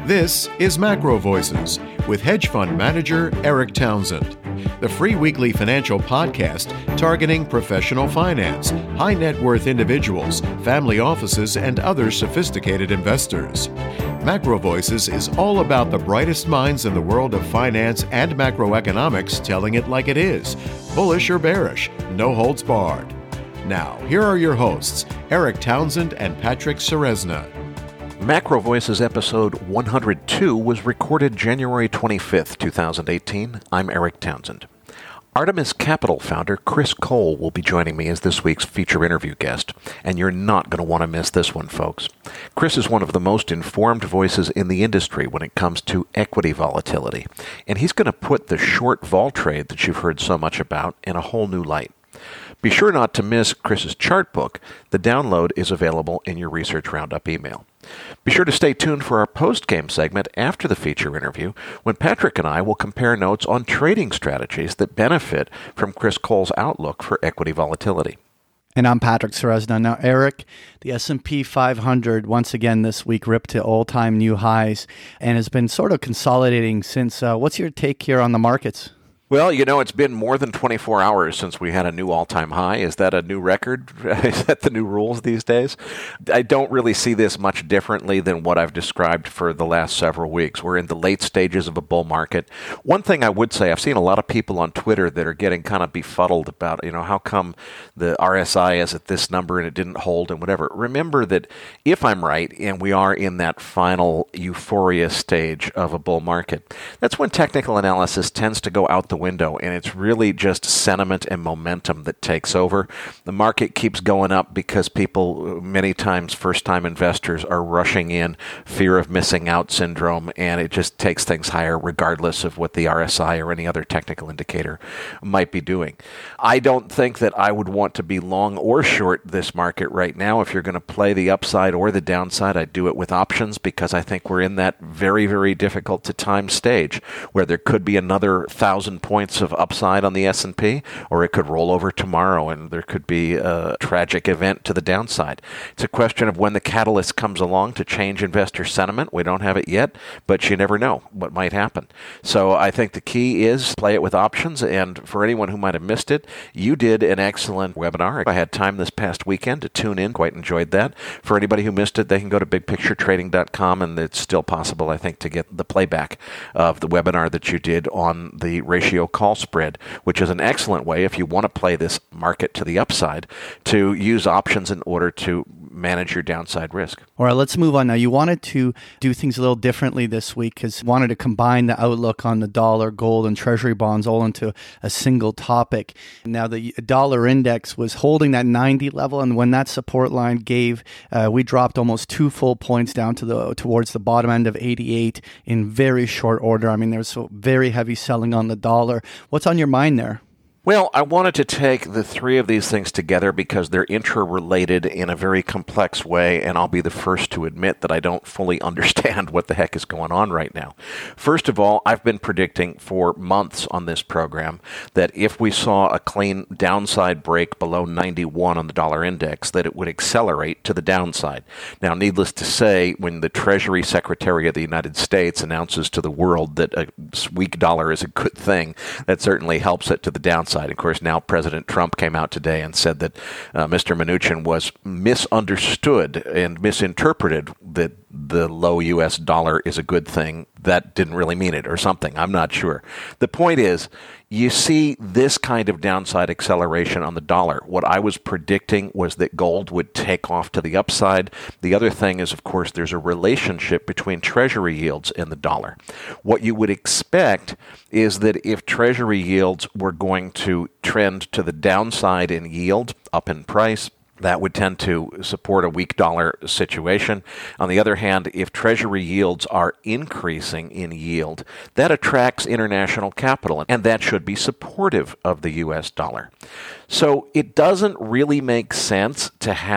This is Macro Voices with hedge fund manager Eric Townsend, the free weekly financial podcast targeting professional finance, high net worth individuals, family offices, and other sophisticated investors. Macro Voices is all about the brightest minds in the world of finance and macroeconomics telling it like it is, bullish or bearish, no holds barred. Now, here are your hosts, Eric Townsend and Patrick Ceresna. Macro Voices episode 102 was recorded January 25th, 2018. I'm Eric Townsend. Artemis Capital founder Chris Cole will be joining me as this week's feature interview guest, and you're not going to want to miss this one, folks. Chris is one of the most informed voices in the industry when it comes to equity volatility, and he's going to put the short vol trade that you've heard so much about in a whole new light. Be sure not to miss Chris's chart book. The download is available in your Research Roundup email. Be sure to stay tuned for our post-game segment after the feature interview, when Patrick and I will compare notes on trading strategies that benefit from Chris Cole's outlook for equity volatility. And I'm Patrick Ceresna. Now, Eric, the S&P 500 once again this week ripped to all-time new highs and has been sort of consolidating since. What's your take here on the markets? Well, you know, it's been more than 24 hours since we had a new all-time high. Is that a new record? Is that the new rules these days? I don't really see this much differently than what I've described for the last several weeks. We're in the late stages of a bull market. One thing I would say, I've seen a lot of people on Twitter that are getting kind of befuddled about, how come the RSI is at this number and it didn't hold and whatever. Remember that if I'm right, and we are in that final euphoria stage of a bull market, that's when technical analysis tends to go out the window, and it's really just sentiment and momentum that takes over. The market keeps going up because people, many times first-time investors, are rushing in, fear of missing out syndrome, and it just takes things higher regardless of what the RSI or any other technical indicator might be doing. I don't think that I would want to be long or short this market right now. If you're going to play the upside or the downside, I'd do it with options, because I think we're in that very, very difficult to time stage where there could be another 1,000 points of upside on the S&P, or it could roll over tomorrow and there could be a tragic event to the downside. It's a question of when the catalyst comes along to change investor sentiment. We don't have it yet, but you never know what might happen. So I think the key is play it with options, and for anyone who might have missed it, you did an excellent webinar. I had time this past weekend to tune in, quite enjoyed that. For anybody who missed it, they can go to bigpicturetrading.com, and it's still possible, I think, to get the playback of the webinar that you did on the ratio call spread, which is an excellent way, if you want to play this market to the upside, to use options in order to manage your downside risk. All right, let's move on now. You wanted to do things a little differently this week because you wanted to combine the outlook on the dollar, gold, and treasury bonds all into a single topic. Now, the dollar index was holding that 90 level, and when that support line gave, we dropped almost 2 full points down to towards the bottom end of 88 in very short order. I mean, there was very heavy selling on the dollar. What's on your mind there? Well, I wanted to take the three of these things together because they're interrelated in a very complex way, and I'll be the first to admit that I don't fully understand what the heck is going on right now. First of all, I've been predicting for months on this program that if we saw a clean downside break below 91 on the dollar index, that it would accelerate to the downside. Now, needless to say, when the Treasury Secretary of the United States announces to the world that a weak dollar is a good thing, that certainly helps it to the downside. Of course, now President Trump came out today and said that Mr. Mnuchin was misunderstood and misinterpreted that the low U.S. dollar is a good thing. That didn't really mean it or something. I'm not sure. The point is, you see this kind of downside acceleration on the dollar. What I was predicting was that gold would take off to the upside. The other thing is, of course, there's a relationship between treasury yields and the dollar. What you would expect is that if treasury yields were going to trend to the downside in yield, up in price, that would tend to support a weak dollar situation. On the other hand, if Treasury yields are increasing in yield, that attracts international capital, and that should be supportive of the U.S. dollar. So it doesn't really make sense to have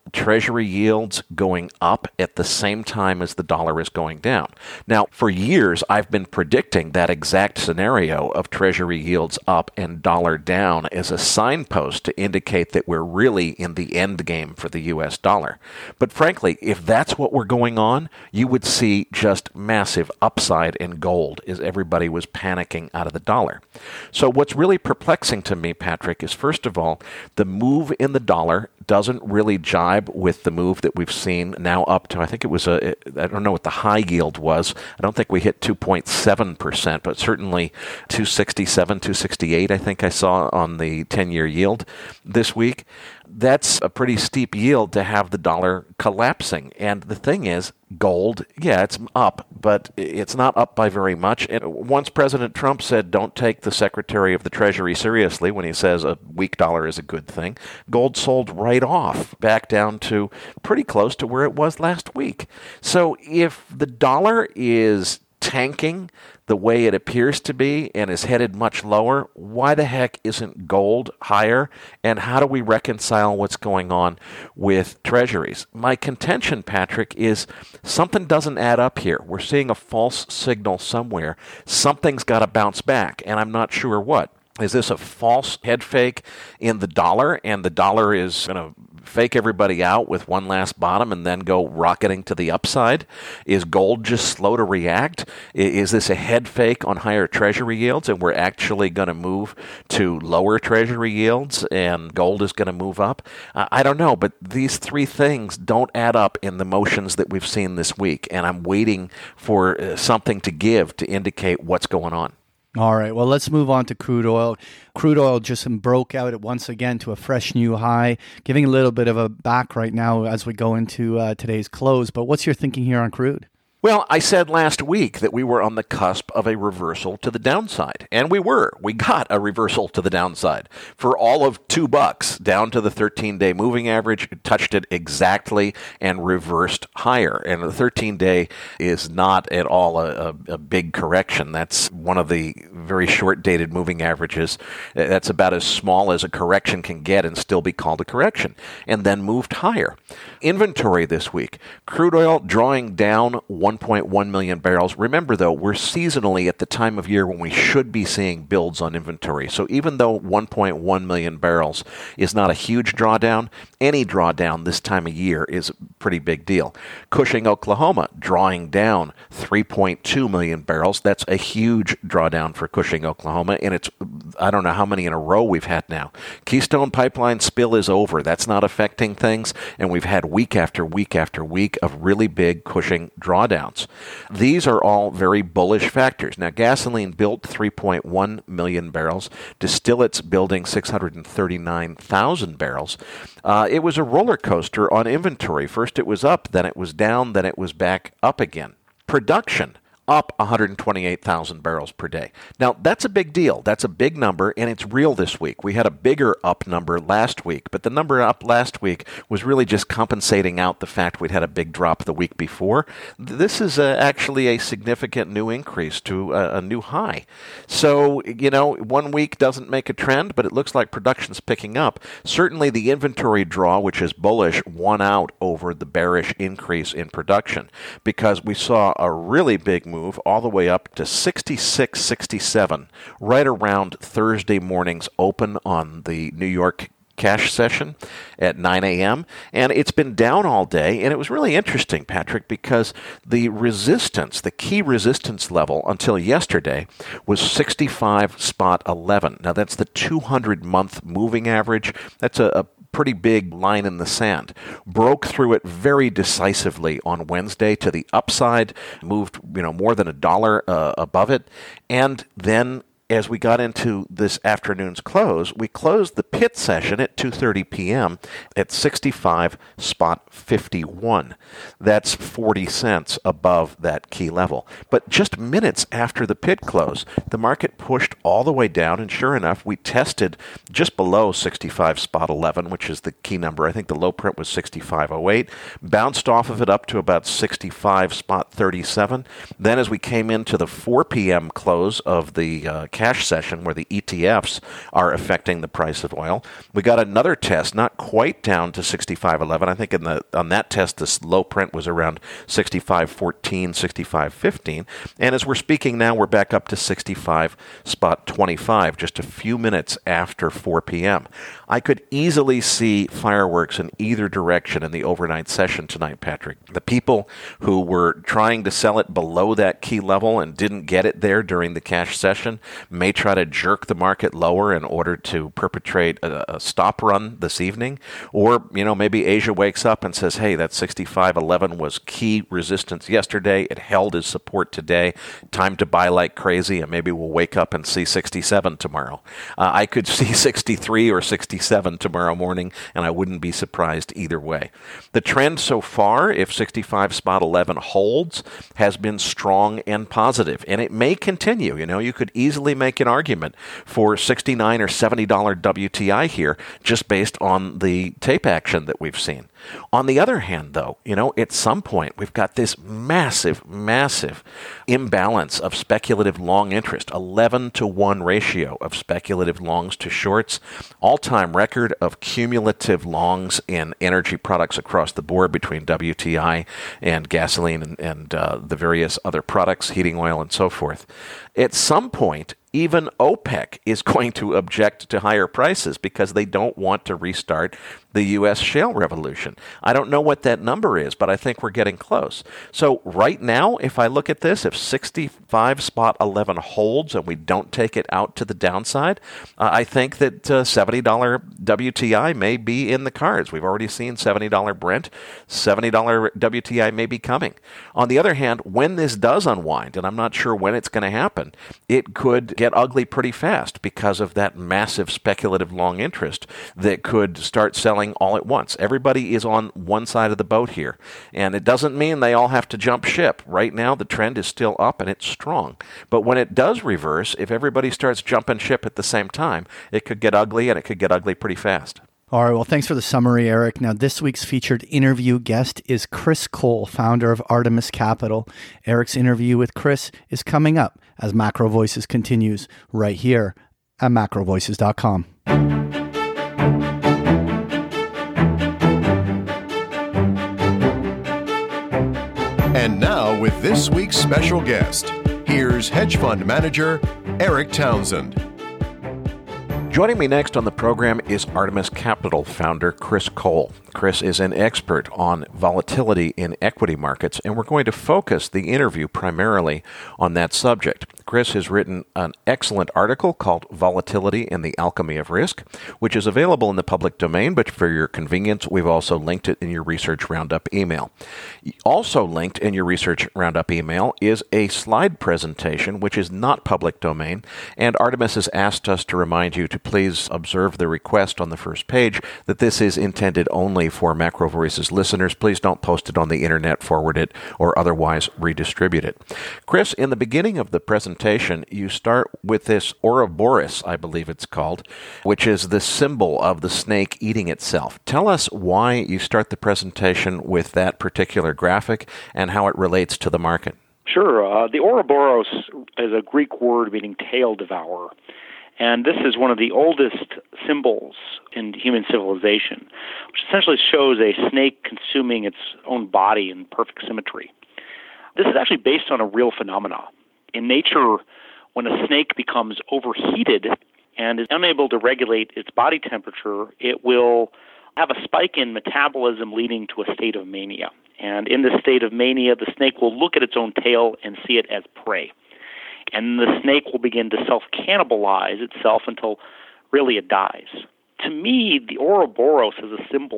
Treasury yields going up at the same time as the dollar is going down. Now, for years, I've been predicting that exact scenario of Treasury yields up and dollar down as a signpost to indicate that we're really in the end game for the U.S. dollar. But frankly, if that's what we're going on, you would see just massive upside in gold as everybody was panicking out of the dollar. So what's really perplexing to me, Patrick, is first of all, the move in the dollar doesn't really jibe with the move that we've seen now up to, I think it was I don't know what the high yield was. I don't think we hit 2.7%, but certainly 267, 268, I think I saw on the 10-year yield this week. That's a pretty steep yield to have the dollar collapsing. And the thing is, gold, yeah, it's up, but it's not up by very much. And once President Trump said, don't take the Secretary of the Treasury seriously when he says a weak dollar is a good thing, gold sold right off, back down to pretty close to where it was last week. So if the dollar is tanking the way it appears to be and is headed much lower, why the heck isn't gold higher? And how do we reconcile what's going on with treasuries? My contention, Patrick, is something doesn't add up here. We're seeing a false signal somewhere. Something's got to bounce back, and I'm not sure what. Is this a false head fake in the dollar, and the dollar is going to fake everybody out with one last bottom and then go rocketing to the upside? Is gold just slow to react? Is this a head fake on higher treasury yields, and we're actually going to move to lower treasury yields and gold is going to move up? I don't know, but these three things don't add up in the motions that we've seen this week, and I'm waiting for something to give to indicate what's going on. All right, well, let's move on to crude oil. Crude oil just broke out once again to a fresh new high, giving a little bit of a back right now as we go into today's close. But what's your thinking here on crude? Well, I said last week that we were on the cusp of a reversal to the downside, and we were. We got a reversal to the downside for all of $2 down to the 13-day moving average. It touched it exactly and reversed higher. And the 13-day is not at all a big correction. That's one of the very short-dated moving averages. That's about as small as a correction can get and still be called a correction, and then moved higher. Inventory this week, crude oil drawing down 1.1 million barrels. Remember, though, we're seasonally at the time of year when we should be seeing builds on inventory. So even though 1.1 million barrels is not a huge drawdown, any drawdown this time of year is a pretty big deal. Cushing, Oklahoma, drawing down 3.2 million barrels. That's a huge drawdown for Cushing, Oklahoma, and it's, I don't know how many in a row we've had now. Keystone Pipeline spill is over. That's not affecting things, and we've had week after week after week of really big Cushing drawdowns. These are all very bullish factors. Now, gasoline built 3.1 million barrels. Distillates building 639,000 barrels. It was a roller coaster on inventory. First it was up, then it was down, then it was back up again. Production up 128,000 barrels per day. Now, that's a big deal. That's a big number, and it's real this week. We had a bigger up number last week, but the number up last week was really just compensating out the fact we'd had a big drop the week before. This is actually a significant new increase to a new high. So, 1 week doesn't make a trend, but it looks like production's picking up. Certainly the inventory draw, which is bullish, won out over the bearish increase in production because we saw a really big move all the way up to 66.67 right around Thursday morning's open on the New York cash session at 9 a.m. And it's been down all day. And it was really interesting, Patrick, because the key resistance level until yesterday was 65.11. Now, that's the 200-month moving average. That's a pretty big line in the sand. Broke through it very decisively on Wednesday to the upside, moved more than $1 above it, and then as we got into this afternoon's close, we closed the pit session at 2:30 p.m. at 65.51. That's 40 cents above that key level. But just minutes after the pit close, the market pushed all the way down, and sure enough, we tested just below 65.11, which is the key number. I think the low print was 65.08. Bounced off of it up to about 65.37. Then as we came into the 4 p.m. close of the cash cash session where the ETFs are affecting the price of oil. We got another test, not quite down to 65.11. I think on that test, this low print was around 65.14, 65.15. And as we're speaking now, we're back up to 65.25, just a few minutes after 4 p.m. I could easily see fireworks in either direction in the overnight session tonight, Patrick. The people who were trying to sell it below that key level and didn't get it there during the cash session may try to jerk the market lower in order to perpetrate a stop run this evening. Or, maybe Asia wakes up and says, hey, that 65.11 was key resistance yesterday. It held as support today. Time to buy like crazy, and maybe we'll wake up and see 67 tomorrow. I could see 63 or 67 tomorrow morning, and I wouldn't be surprised either way. The trend so far, if 65.11 holds, has been strong and positive, and it may continue. You could easily make an argument for $69 or $70 WTI here just based on the tape action that we've seen. On the other hand, though, at some point, we've got this massive imbalance of speculative long interest, 11-to-1 ratio of speculative longs to shorts, all-time record of cumulative longs in energy products across the board between WTI and gasoline and the various other products, heating oil and so forth. At some point, even OPEC is going to object to higher prices because they don't want to restart the U.S. shale revolution. I don't know what that number is, but I think we're getting close. So right now, if I look at this, if 65.11 holds and we don't take it out to the downside, I think that $70 WTI may be in the cards. We've already seen $70 Brent. $70 WTI may be coming. On the other hand, when this does unwind, and I'm not sure when it's going to happen, it could get ugly pretty fast because of that massive speculative long interest that could start selling all at once. Everybody is on one side of the boat here, and it doesn't mean they all have to jump ship. Right now, the trend is still up and it's strong. But when it does reverse, if everybody starts jumping ship at the same time, it could get ugly, and it could get ugly pretty fast. All right, well, thanks for the summary, Eric. Now, this week's featured interview guest is Chris Cole, founder of Artemis Capital. Eric's interview with Chris is coming up as Macro Voices continues right here at macrovoices.com. And now, with this week's special guest, here's hedge fund manager Eric Townsend. Joining me next on the program is Artemis Capital founder Chris Cole. Chris is an expert on volatility in equity markets, and we're going to focus the interview primarily on that subject. Chris has written an excellent article called Volatility in the Alchemy of Risk, which is available in the public domain, but for your convenience, we've also linked it in your Research Roundup email. Also linked in your Research Roundup email is a slide presentation, which is not public domain, and Artemis has asked us to remind you to please observe the request on the first page that this is intended only for Macro Voices listeners. Please don't post it on the internet, forward it, or otherwise redistribute it. Chris, in the beginning of the presentation, you start with this Ouroboros, I believe it's called, which is the symbol of the snake eating itself. Tell us why you start the presentation with that particular graphic and how it relates to the market. Sure. The Ouroboros is a Greek word meaning tail devourer. And this is one of the oldest symbols in human civilization, which essentially shows a snake consuming its own body in perfect symmetry. This is actually based on a real phenomena. In nature, when a snake becomes overheated and is unable to regulate its body temperature, it will have a spike in metabolism leading to a state of mania. And in this state of mania, the snake will look at its own tail and see it as prey. And the snake will begin to self-cannibalize itself until really it dies. To me, the Ouroboros as a symbol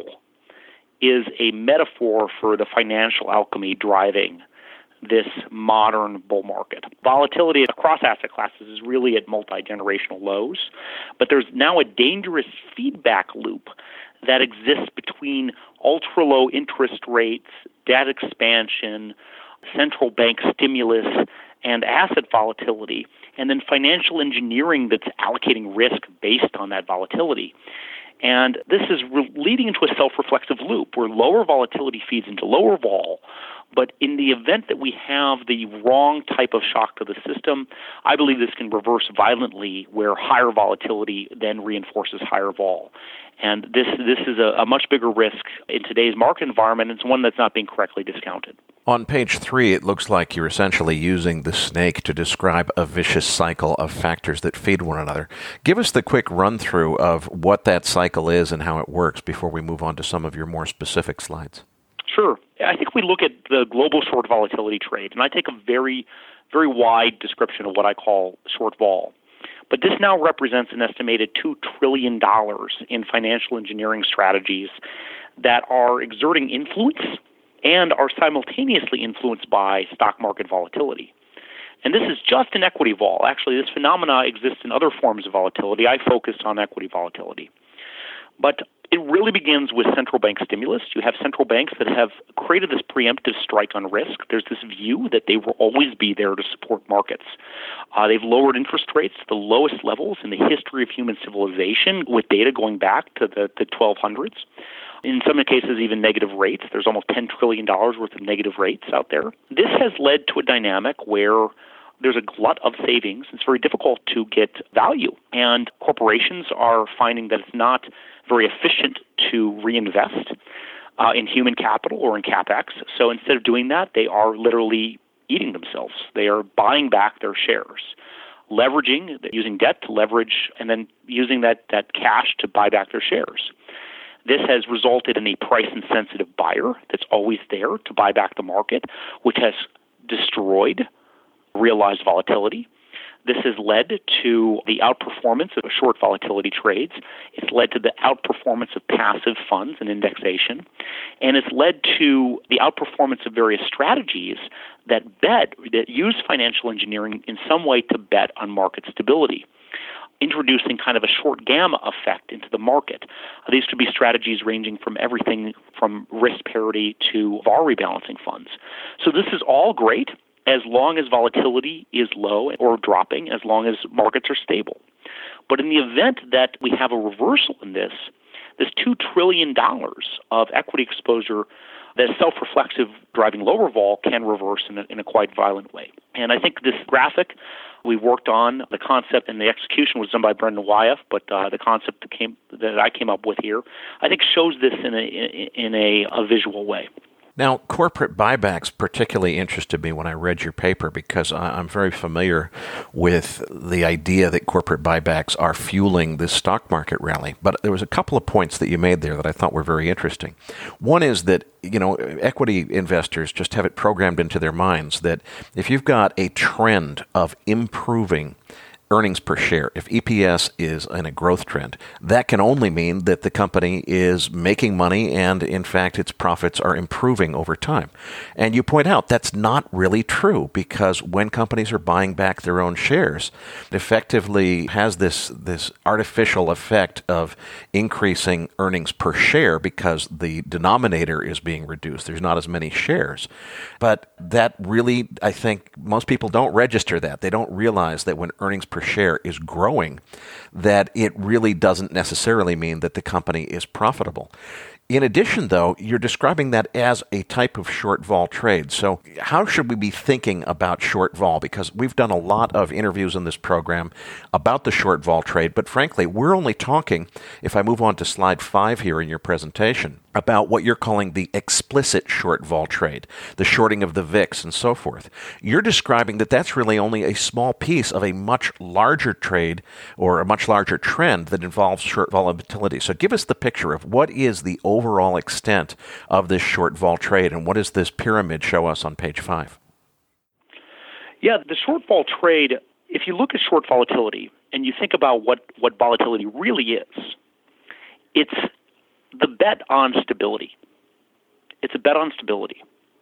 is a metaphor for the financial alchemy driving this modern bull market. Volatility across asset classes is really at multi-generational lows, but there's now a dangerous feedback loop that exists between ultra-low interest rates, debt expansion, central bank stimulus, and asset volatility, and then financial engineering that's allocating risk based on that volatility. And this is leading into a self-reflexive loop where lower volatility feeds into lower vol. But in the event that we have the wrong type of shock to the system, I believe this can reverse violently where higher volatility then reinforces higher vol. And this is a much bigger risk in today's market environment. It's one that's not being correctly discounted. On page 3, it looks like you're essentially using the snake to describe a vicious cycle of factors that feed one another. Give us the quick run-through of what that cycle is and how it works before we move on to some of your more specific slides. Sure. I think we look at the global short volatility trade, and I take a very, very wide description of what I call short vol. But this now represents an estimated $2 trillion in financial engineering strategies that are exerting influence and are simultaneously influenced by stock market volatility. And this is just an equity vol. Actually, this phenomena exists in other forms of volatility. I focused on equity volatility. But it really begins with central bank stimulus. You have central banks that have created this preemptive strike on risk. There's this view that they will always be there to support markets. They've lowered interest rates to the lowest levels in the history of human civilization, with data going back to the 1200s. In some cases, even negative rates. There's almost $10 trillion worth of negative rates out there. This has led to a dynamic where there's a glut of savings. It's very difficult to get value. And corporations are finding that it's not very efficient to reinvest in human capital or in CapEx. So instead of doing that, they are literally eating themselves. They are buying back their shares, leveraging, using debt to leverage, and then using that cash to buy back their shares. This has resulted in a price-insensitive buyer that's always there to buy back the market, which has destroyed realized volatility. This has led to the outperformance of short volatility trades. It's led to the outperformance of passive funds and indexation. And it's led to the outperformance of various strategies that use financial engineering in some way to bet on market stability, introducing kind of a short gamma effect into the market. These could be strategies ranging from everything from risk parity to VaR rebalancing funds. So this is all great as long as volatility is low or dropping, as long as markets are stable. But in the event that we have a reversal in this $2 trillion of equity exposure that is self-reflexive, driving lower vol, can reverse in a quite violent way. And I think this graphic we worked on, the concept and the execution was done by Brendan Wyeth, but the concept that I came up with here, I think shows this in a visual way. Now, corporate buybacks particularly interested me when I read your paper because I'm very familiar with the idea that corporate buybacks are fueling this stock market rally. But there was a couple of points that you made there that I thought were very interesting. One is that, equity investors just have it programmed into their minds that if you've got a trend of improving earnings per share, if EPS is in a growth trend, that can only mean that the company is making money and, in fact, its profits are improving over time. And you point out that's not really true because when companies are buying back their own shares, it effectively has this artificial effect of increasing earnings per share because the denominator is being reduced. There's not as many shares. But that really, I think, most people don't register that. They don't realize that when earnings per share is growing, that it really doesn't necessarily mean that the company is profitable. In addition, though, you're describing that as a type of short vol trade. So how should we be thinking about short vol? Because we've done a lot of interviews in this program about the short vol trade, but frankly, we're only talking, if I move on to slide 5 here in your presentation, about what you're calling the explicit short vol trade, the shorting of the VIX and so forth. You're describing that that's really only a small piece of a much larger trade or a much larger trend that involves short volatility. So give us the picture of what is the overall extent of this short vol trade and what does this pyramid show us on page 5? Yeah, the short vol trade, if you look at short volatility and you think about what volatility really is, it's the bet on stability. It's a bet on stability.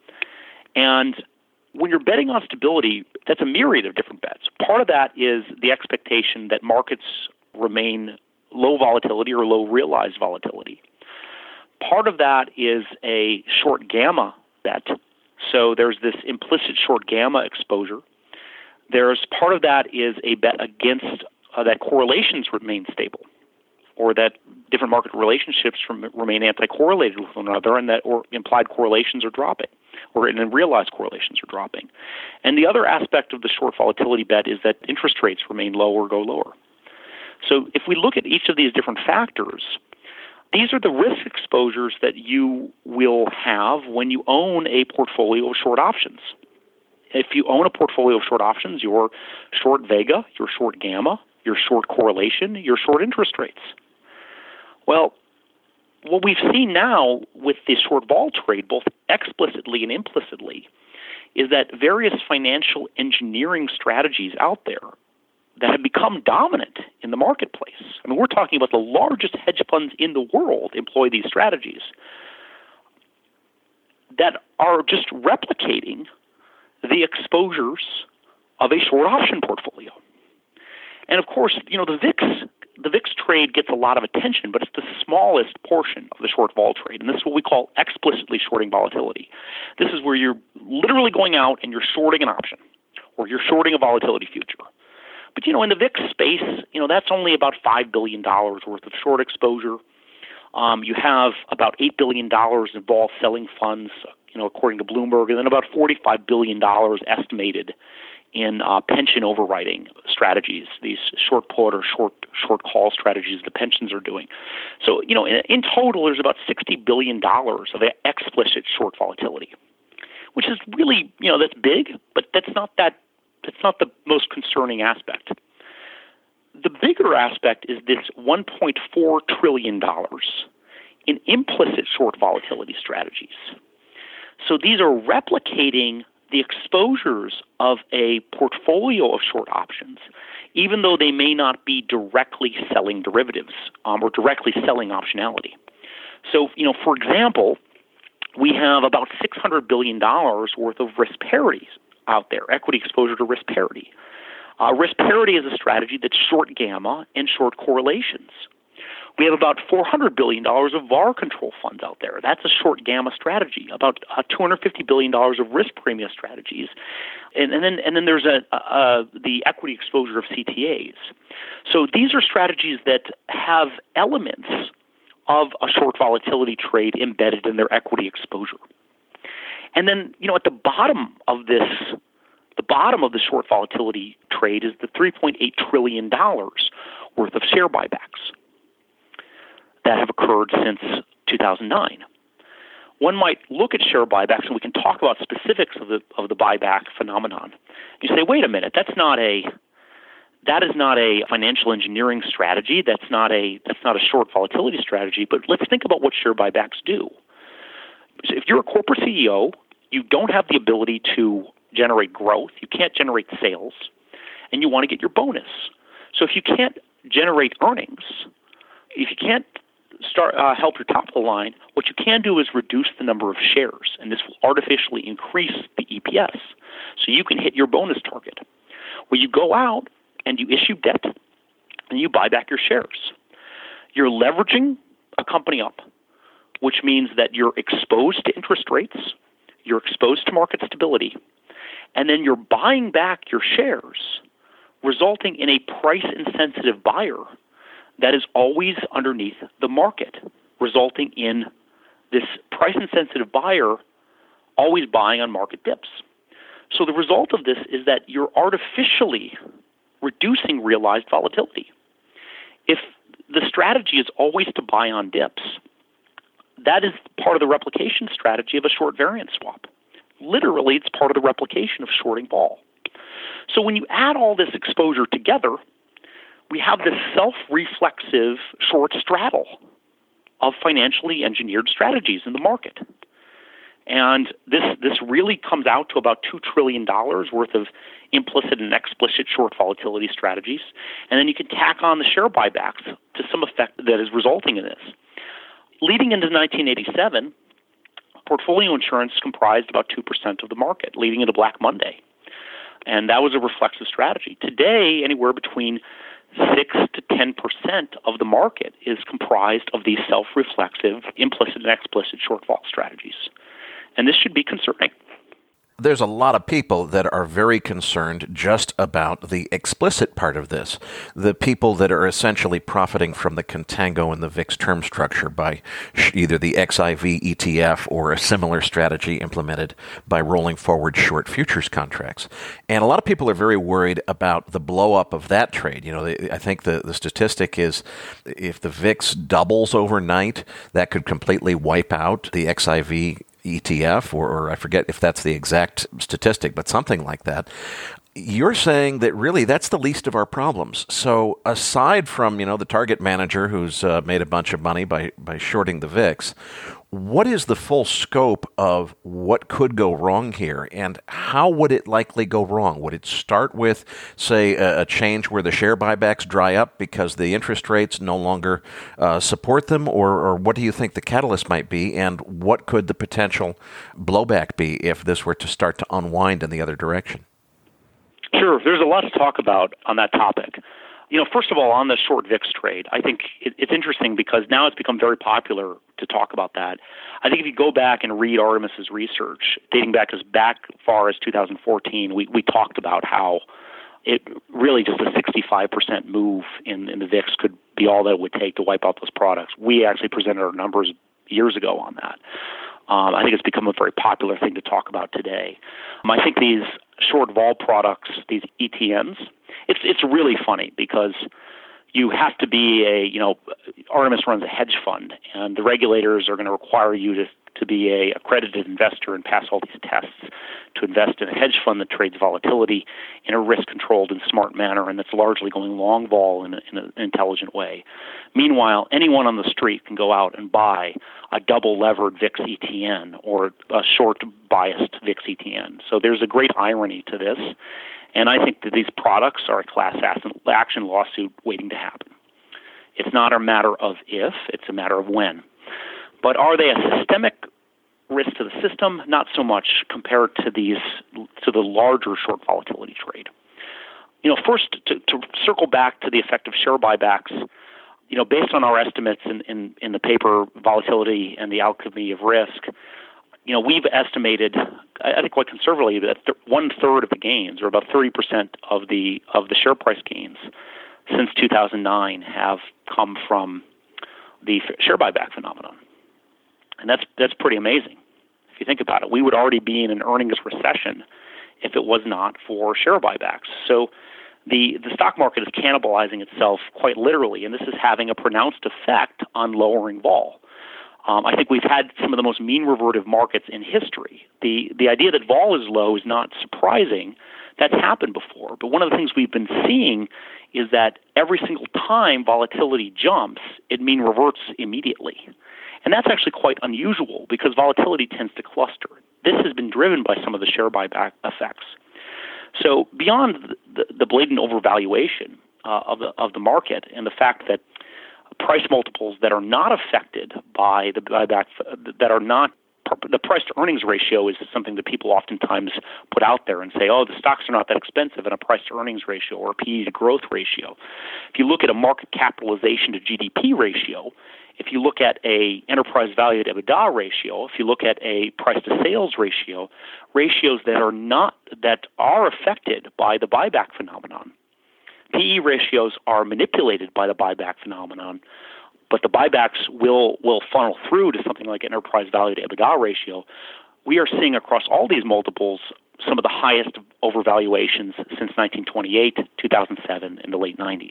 And when you're betting on stability, that's a myriad of different bets. Part of that is the expectation that markets remain low volatility or low realized volatility. Part of that is a short gamma bet. So there's this implicit short gamma exposure. There's part of that is a bet against that correlations remain stable, or that different market relationships remain anti-correlated with one another, and that or implied correlations are dropping, or and realized correlations are dropping. And the other aspect of the short volatility bet is that interest rates remain low or go lower. So if we look at each of these different factors, these are the risk exposures that you will have when you own a portfolio of short options. If you own a portfolio of short options, you're short Vega, you're short Gamma, you're short correlation, you're short interest rates. Well, what we've seen now with the short vol trade, both explicitly and implicitly, is that various financial engineering strategies out there that have become dominant in the marketplace. I mean, we're talking about the largest hedge funds in the world employ these strategies that are just replicating the exposures of a short option portfolio. And of course, the VIX trade gets a lot of attention, but it's the smallest portion of the short vol trade. And this is what we call explicitly shorting volatility. This is where you're literally going out and you're shorting an option, or you're shorting a volatility future. But, in the VIX space, that's only about $5 billion worth of short exposure. You have about $8 billion in vol selling funds, according to Bloomberg, and then about $45 billion estimated in pension overriding strategies, these short put or short call strategies the pensions are doing. So, in total, there's about $60 billion of explicit short volatility, which is really, that's big, but that's not the most concerning aspect. The bigger aspect is this $1.4 trillion in implicit short volatility strategies. So these are replicating the exposures of a portfolio of short options, even though they may not be directly selling derivatives or directly selling optionality. So, for example, we have about $600 billion worth of risk parity out there, equity exposure to risk parity. Risk parity is a strategy that's short gamma and short correlations. We have about $400 billion of VAR control funds out there. That's a short gamma strategy. About $250 billion of risk premia strategies, and then there's the equity exposure of CTAs. So these are strategies that have elements of a short volatility trade embedded in their equity exposure. And then at the bottom of the short volatility trade is the $3.8 trillion worth of share buybacks that have occurred since 2009. One might look at share buybacks, and we can talk about specifics of the buyback phenomenon. You say, wait a minute, that is not a financial engineering strategy. That's not a short volatility strategy. But let's think about what share buybacks do. So if you're a corporate CEO, you don't have the ability to generate growth. You can't generate sales, and you want to get your bonus. So if you can't generate earnings, if you can't help your top of the line, what you can do is reduce the number of shares, and this will artificially increase the EPS, so you can hit your bonus target. Well, you go out and you issue debt, and you buy back your shares. You're leveraging a company up, which means that you're exposed to interest rates, you're exposed to market stability, and then you're buying back your shares, resulting in a price-insensitive buyer that is always underneath the market, resulting in this price-insensitive buyer always buying on market dips. So the result of this is that you're artificially reducing realized volatility. If the strategy is always to buy on dips, that is part of the replication strategy of a short variance swap. Literally, it's part of the replication of shorting vol. So when you add all this exposure together, we have this self-reflexive short straddle of financially engineered strategies in the market. And this really comes out to about $2 trillion worth of implicit and explicit short volatility strategies. And then you can tack on the share buybacks to some effect that is resulting in this. Leading into 1987, portfolio insurance comprised about 2% of the market, leading into Black Monday. And that was a reflexive strategy. Today, anywhere between 6 to 10% of the market is comprised of these self-reflexive, implicit and explicit short vol strategies. And this should be concerning. There's a lot of people that are very concerned just about the explicit part of this, the people that are essentially profiting from the contango and the VIX term structure by either the XIV ETF or a similar strategy implemented by rolling forward short futures contracts. And a lot of people are very worried about the blow up of that trade. I think the statistic is if the VIX doubles overnight, that could completely wipe out the XIV ETF, or I forget if that's the exact statistic, but something like that. You're saying that really that's the least of our problems. So aside from, the target manager who's made a bunch of money by shorting the VIX, what is the full scope of what could go wrong here, and how would it likely go wrong? Would it start with, say, a change where the share buybacks dry up because the interest rates no longer support them, or what do you think the catalyst might be, and what could the potential blowback be if this were to start to unwind in the other direction? Sure. There's a lot to talk about on that topic. First of all, on the short VIX trade, I think it's interesting because now it's become very popular to talk about that. I think if you go back and read Artemis's research, dating back as far as 2014, we talked about how it really just a 65% move in the VIX could be all that it would take to wipe out those products. We actually presented our numbers years ago on that. I think it's become a very popular thing to talk about today. I think these short vol products, these ETNs, it's really funny because you have to be Artemis runs a hedge fund, and the regulators are going to require you to be a accredited investor and pass all these tests to invest in a hedge fund that trades volatility in a risk-controlled and smart manner, and that's largely going long vol in an intelligent way. Meanwhile, anyone on the street can go out and buy a double-levered VIX ETN or a short-biased VIX ETN. So there's a great irony to this, and I think that these products are a class action lawsuit waiting to happen. It's not a matter of if, it's a matter of when. But are they a systemic risk to the system? Not so much compared to the larger short volatility trade. First, to circle back to the effect of share buybacks, based on our estimates in the paper Volatility and the Alchemy of Risk, we've estimated, I think quite conservatively, that 1/3 of the gains, or about 30% of the share price gains since 2009, have come from the share buyback phenomenon. And that's pretty amazing. If you think about it, we would already be in an earnings recession if it was not for share buybacks. So the stock market is cannibalizing itself quite literally, and this is having a pronounced effect on lowering vol. I think we've had some of the most mean revertive markets in history. The idea that vol is low is not surprising. That's happened before. But one of the things we've been seeing is that every single time volatility jumps, it mean reverts immediately. And that's actually quite unusual because volatility tends to cluster. This has been driven by some of the share buyback effects. So beyond the blatant overvaluation of the market and the fact that price multiples that are not affected by the buyback, that are not the price to earnings ratio is something that people oftentimes put out there and say, oh, the stocks are not that expensive, and a price to earnings ratio or a PE to growth ratio. If you look at a market capitalization to GDP ratio, if you look at a enterprise value to EBITDA ratio, if you look at a price to sales ratio, ratios that are affected by the buyback phenomenon. PE ratios are manipulated by the buyback phenomenon, but the buybacks will funnel through to something like enterprise value to EBITDA ratio. We are seeing across all these multiples some of the highest overvaluations since 1928, 2007, and the late 90s.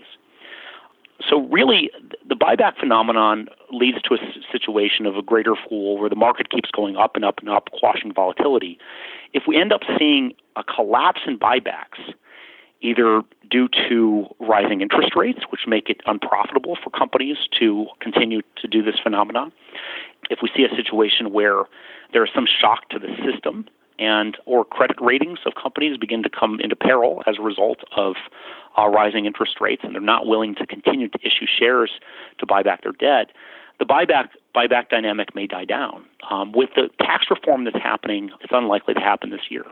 So really, the buyback phenomenon leads to a situation of a greater fool where the market keeps going up and up and up, quashing volatility. If we end up seeing a collapse in buybacks, either due to rising interest rates, which make it unprofitable for companies to continue to do this phenomenon, if we see a situation where there is some shock to the system or credit ratings of companies begin to come into peril as a result of rising interest rates, and they're not willing to continue to issue shares to buy back their debt, the buyback dynamic may die down. With the tax reform that's happening, it's unlikely to happen this year.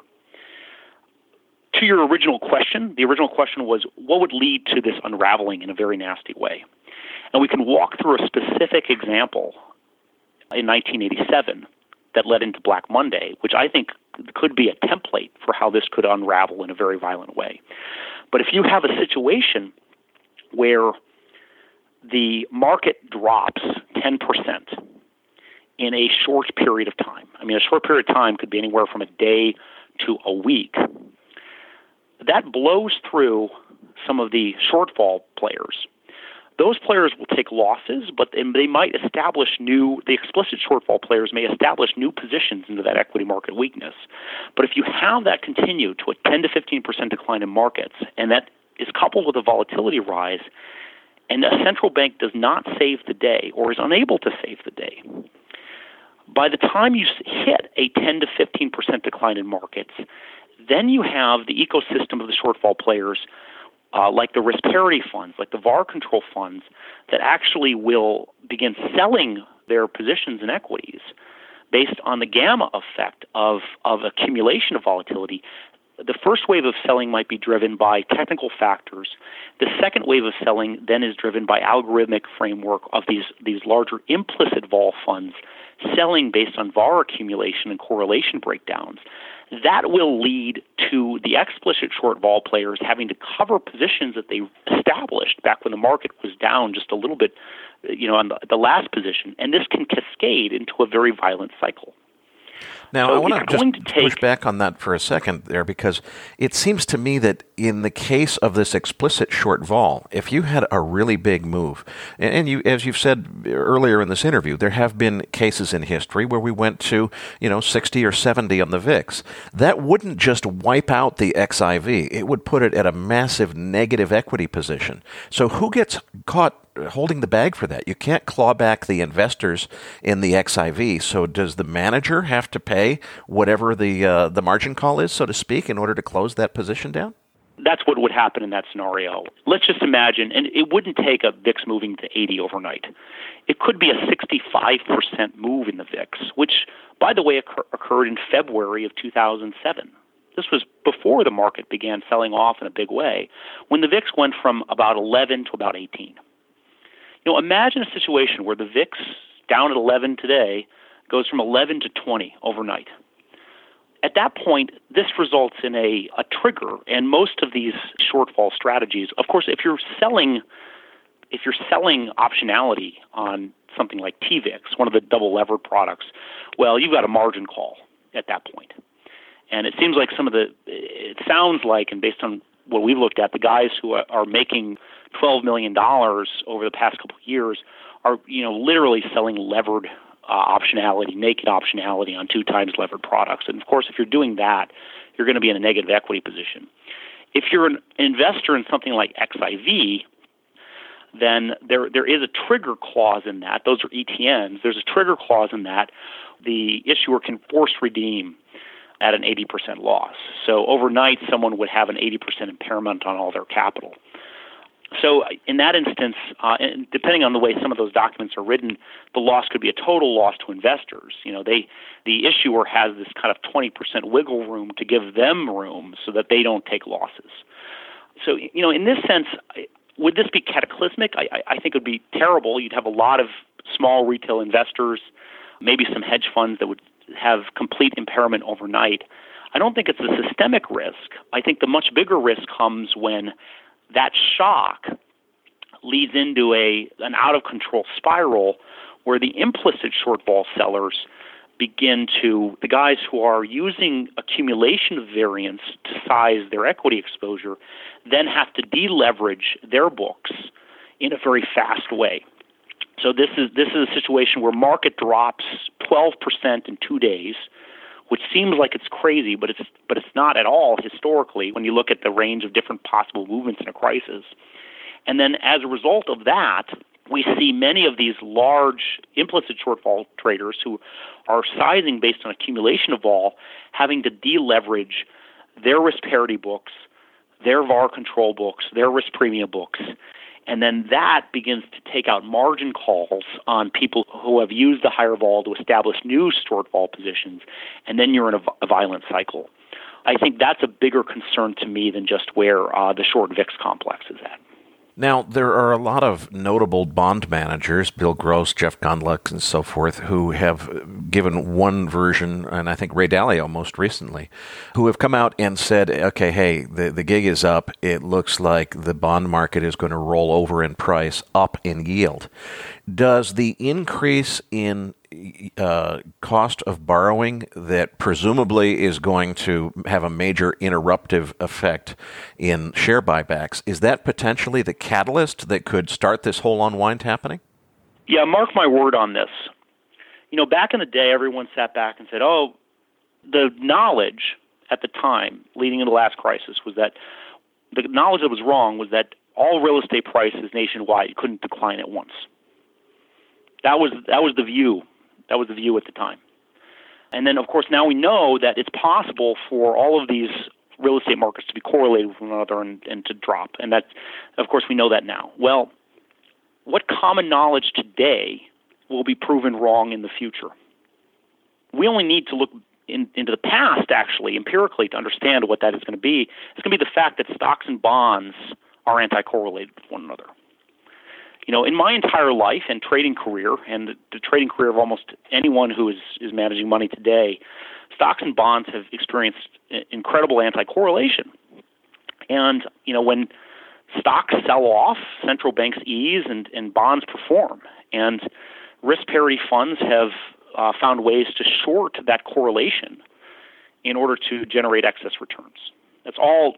To your original question, the original question was, what would lead to this unraveling in a very nasty way? And we can walk through a specific example in 1987 that led into Black Monday, which I think could be a template for how this could unravel in a very violent way. But if you have a situation where the market drops 10% in a short period of time, I mean, a short period of time could be anywhere from a day to a week, that blows through some of the shortfall players. Those players will take losses, but they might establish the explicit shortfall players may establish new positions into that equity market weakness. But if you have that continue to a 10 to 15% decline in markets, and that is coupled with a volatility rise, and a central bank does not save the day or is unable to save the day, by the time you hit a 10 to 15% decline in markets, then you have the ecosystem of the shortfall players, like the risk parity funds, like the VaR control funds, that actually will begin selling their positions in equities based on the gamma effect of accumulation of volatility. The first wave of selling might be driven by technical factors. The second wave of selling then is driven by algorithmic framework of these larger implicit vol funds selling based on VaR accumulation and correlation breakdowns. That will lead to the explicit short vol players having to cover positions that they established back when the market was down just a little bit, on the last position. And this can cascade into a very violent cycle. Now, so I want to just push back on that for a second there, because it seems to me that in the case of this explicit short vol, if you had a really big move, and you, as you've said earlier in this interview, there have been cases in history where we went to, 60 or 70 on the VIX. That wouldn't just wipe out the XIV. It would put it at a massive negative equity position. So who gets caught holding the bag for that? You can't claw back the investors in the XIV. So does the manager have to pay whatever the margin call is, so to speak, in order to close that position down? That's what would happen in that scenario. Let's just imagine, and it wouldn't take a VIX moving to 80 overnight. It could be a 65% move in the VIX, which, by the way, occurred in February of 2007. This was before the market began selling off in a big way, when the VIX went from about 11 to about 18. Imagine a situation where the VIX, down at 11 today, goes from 11 to 20 overnight. At that point, this results in a trigger, and most of these shortfall strategies, of course, if you're selling optionality on something like TVIX, one of the double-levered products, well, you've got a margin call at that point. And it seems like it sounds like, and based on what we've looked at, the guys who are making $12 million over the past couple of years are, literally selling levered optionality, naked optionality on 2 times levered products. And of course, if you're doing that, you're going to be in a negative equity position. If you're an investor in something like XIV, then there is a trigger clause in that. Those are ETNs. There's a trigger clause in that. The issuer can force redeem at an 80% loss. So overnight, someone would have an 80% impairment on all their capital. So in that instance, and depending on the way some of those documents are written, the loss could be a total loss to investors. The issuer has this kind of 20% wiggle room to give them room so that they don't take losses. So, in this sense, would this be cataclysmic? I think it would be terrible. You'd have a lot of small retail investors, maybe some hedge funds that would have complete impairment overnight. I don't think it's a systemic risk. I think the much bigger risk comes when that shock leads into an out-of-control spiral where the implicit shortfall sellers begin to, the guys who are using accumulation of variance to size their equity exposure, then have to deleverage their books in a very fast way. So this is a situation where market drops 12% in 2 days, which seems like it's crazy, but it's not at all historically when you look at the range of different possible movements in a crisis. And then as a result of that, we see many of these large implicit shortfall traders who are sizing based on accumulation of vol having to deleverage their risk parity books, their VaR control books, their risk premium books. And then that begins to take out margin calls on people who have used the higher vol to establish new short vol positions, and then you're in a violent cycle. I think that's a bigger concern to me than just where the short VIX complex is at. Now, there are a lot of notable bond managers, Bill Gross, Jeff Gundlach, and so forth, who have given one version, and I think Ray Dalio most recently, who have come out and said, okay, hey, the gig is up. It looks like the bond market is going to roll over in price, up in yield. Does the increase in cost of borrowing that presumably is going to have a major interruptive effect in share buybacks, is that potentially the catalyst that could start this whole unwind happening? Yeah, mark my word on this. Back in the day, everyone sat back and said, the knowledge at the time leading into the last crisis was that the knowledge that was wrong was that all real estate prices nationwide couldn't decline at once. That was the view. That was the view at the time. And then, of course, now we know that it's possible for all of these real estate markets to be correlated with one another and to drop. And that, of course, we know that now. Well, what common knowledge today will be proven wrong in the future? We only need to look into the past, actually, empirically, to understand what that is going to be. It's going to be the fact that stocks and bonds are anti-correlated with one another. In my entire life and trading career, and the trading career of almost anyone who is managing money today, stocks and bonds have experienced incredible anti-correlation. And, when stocks sell off, central banks ease and bonds perform. And risk parity funds have found ways to short that correlation in order to generate excess returns. That's all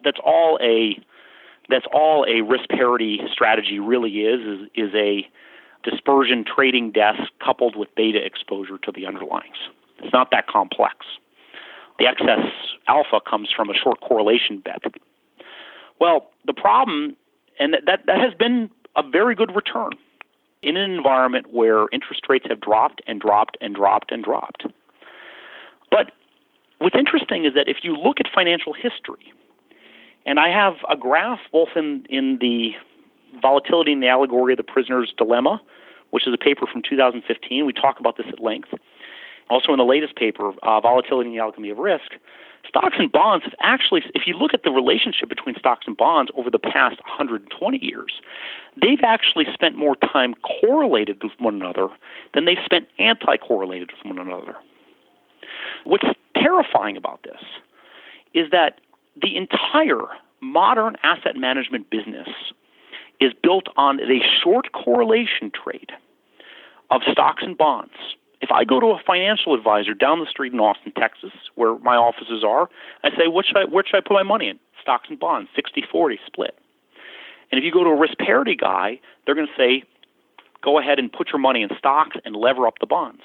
a risk parity strategy really is a dispersion trading desk coupled with beta exposure to the underlyings. It's not that complex. The excess alpha comes from a short correlation bet. Well, the problem, and that has been a very good return in an environment where interest rates have dropped and dropped and dropped and dropped. But what's interesting is that if you look at financial history, and I have a graph both in the Volatility and the Allegory of the Prisoner's Dilemma, which is a paper from 2015. We talk about this at length. Also in the latest paper, Volatility and the Alchemy of Risk, stocks and bonds have actually, if you look at the relationship between stocks and bonds over the past 120 years, they've actually spent more time correlated with one another than they've spent anti-correlated with one another. What's terrifying about this is that the entire modern asset management business is built on a short correlation trade of stocks and bonds. If I go to a financial advisor down the street in Austin, Texas, where my offices are, I say, where should I put my money in? Stocks and bonds, 60-40 split. And if you go to a risk parity guy, they're going to say, go ahead and put your money in stocks and lever up the bonds.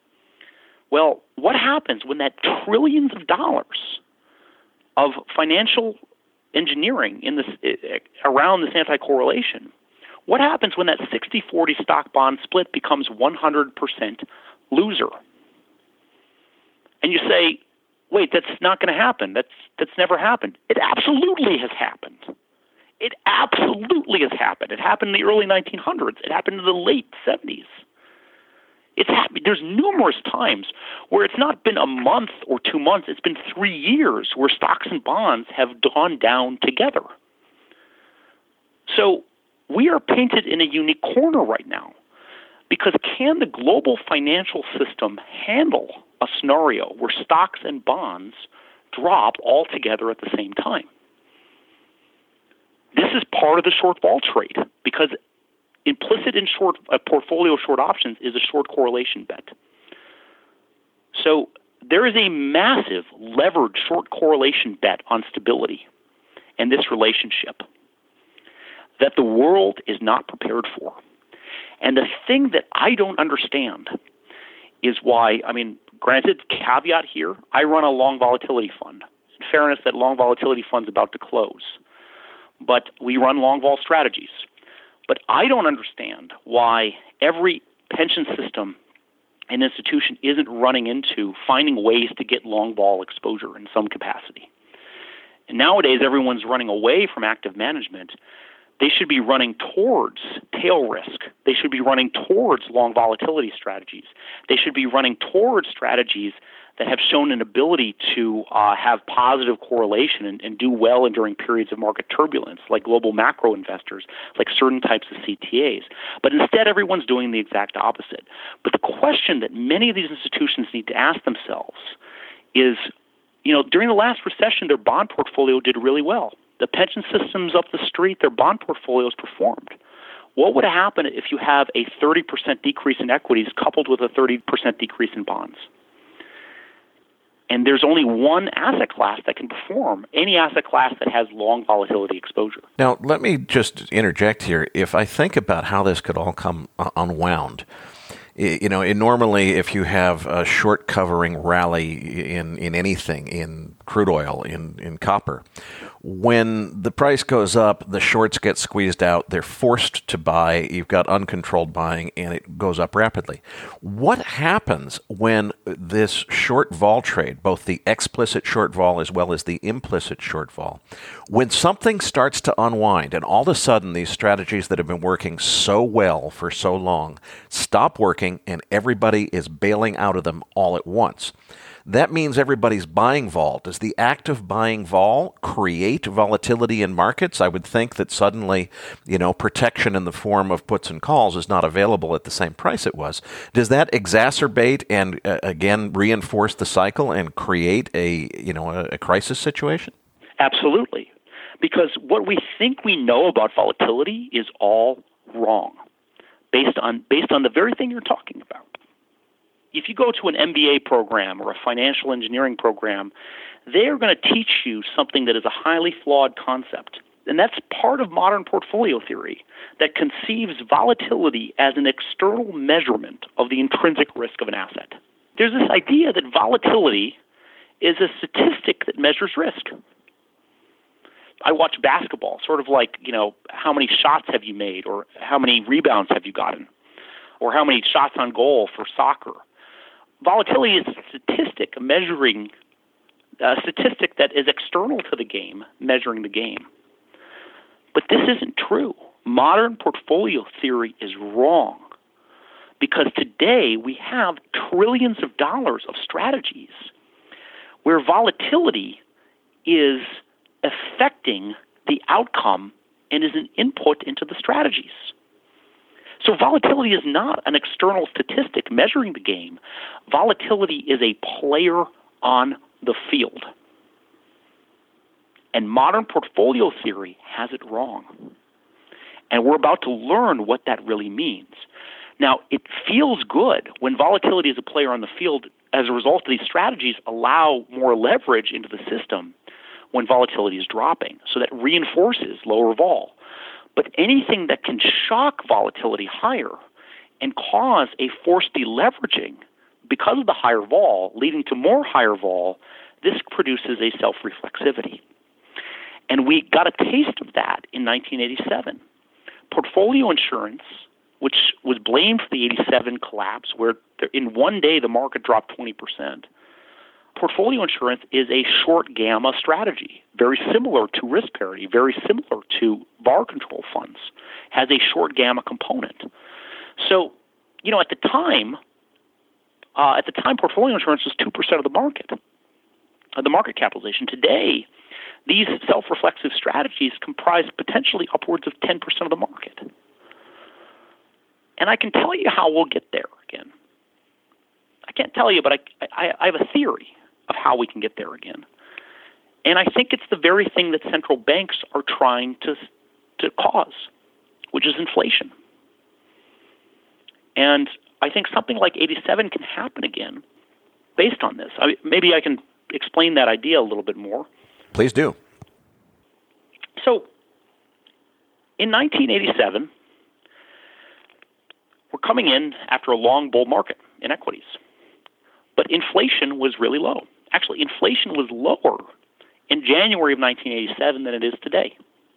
Well, what happens when that trillions of dollars of financial engineering in this around this anti-correlation, what happens when that 60-40 stock-bond split becomes 100% loser? And you say, wait, that's not going to happen. That's never happened. It absolutely has happened. It absolutely has happened. It happened in the early 1900s. It happened in the late 70s. It's happened. There's numerous times where it's not been a month or 2 months. It's been 3 years where stocks and bonds have gone down together. So we are painted in a unique corner right now, because can the global financial system handle a scenario where stocks and bonds drop all together at the same time? This is part of the short vol trade, because implicit in portfolio short options is a short correlation bet. So there is a massive levered short correlation bet on stability and this relationship that the world is not prepared for. And the thing that I don't understand is why, granted, caveat here, I run a long volatility fund. In fairness, that long volatility fund's about to close. But we run long vol strategies. But I don't understand why every pension system and institution isn't running into finding ways to get long vol exposure in some capacity. And nowadays, everyone's running away from active management They should be running towards tail risk. They should be running towards long volatility strategies. They should be running towards strategies that have shown an ability to have positive correlation and do well during periods of market turbulence, like global macro investors, like certain types of CTAs. But instead, everyone's doing the exact opposite. But the question that many of these institutions need to ask themselves is, during the last recession, their bond portfolio did really well. The pension systems up the street, their bond portfolios performed. What would happen if you have a 30% decrease in equities coupled with a 30% decrease in bonds? And there's only one asset class that can perform, any asset class that has long volatility exposure. Now, let me just interject here. If I think about how this could all come unwound, normally if you have a short covering rally in anything, in crude oil, in copper, when the price goes up, the shorts get squeezed out, they're forced to buy, you've got uncontrolled buying, and it goes up rapidly. What happens when this short vol trade, both the explicit short vol as well as the implicit short vol, when something starts to unwind and all of a sudden these strategies that have been working so well for so long stop working and everybody is bailing out of them all at once? That means everybody's buying vol. Does the act of buying vol create volatility in markets? I would think that suddenly, protection in the form of puts and calls is not available at the same price it was. Does that exacerbate and, again, reinforce the cycle and create a crisis situation? Absolutely. Because what we think we know about volatility is all wrong, based on the very thing you're talking about. If you go to an MBA program or a financial engineering program, they're going to teach you something that is a highly flawed concept. And that's part of modern portfolio theory that conceives volatility as an external measurement of the intrinsic risk of an asset. There's this idea that volatility is a statistic that measures risk. I watch basketball, sort of like, how many shots have you made, or how many rebounds have you gotten, or how many shots on goal for soccer. Volatility is a statistic, a statistic that is external to the game, measuring the game. But this isn't true. Modern portfolio theory is wrong, because today we have trillions of dollars of strategies where volatility is affecting the outcome and is an input into the strategies. So volatility is not an external statistic measuring the game. Volatility is a player on the field. And modern portfolio theory has it wrong. And we're about to learn what that really means. Now, it feels good when volatility is a player on the field. As a result of these strategies, allow more leverage into the system when volatility is dropping. So that reinforces lower vol. But anything that can shock volatility higher and cause a forced deleveraging because of the higher vol, leading to more higher vol, this produces a self-reflexivity. And we got a taste of that in 1987. Portfolio insurance, which was blamed for the 87 collapse, where in one day the market dropped 20%. Portfolio insurance is a short gamma strategy, very similar to risk parity, very similar to VaR control funds, has a short gamma component. So, at the time, portfolio insurance was 2% of the market capitalization. Today, these self-reflexive strategies comprise potentially upwards of 10% of the market. And I can tell you how we'll get there again. I can't tell you, but I have a theory of how we can get there again. And I think it's the very thing that central banks are trying to cause, which is inflation. And I think something like 87 can happen again based on this. Maybe I can explain that idea a little bit more. Please do. So, in 1987, we're coming in after a long bull market in equities. But inflation was really low. Actually, inflation was lower in January of 1987 than it is today.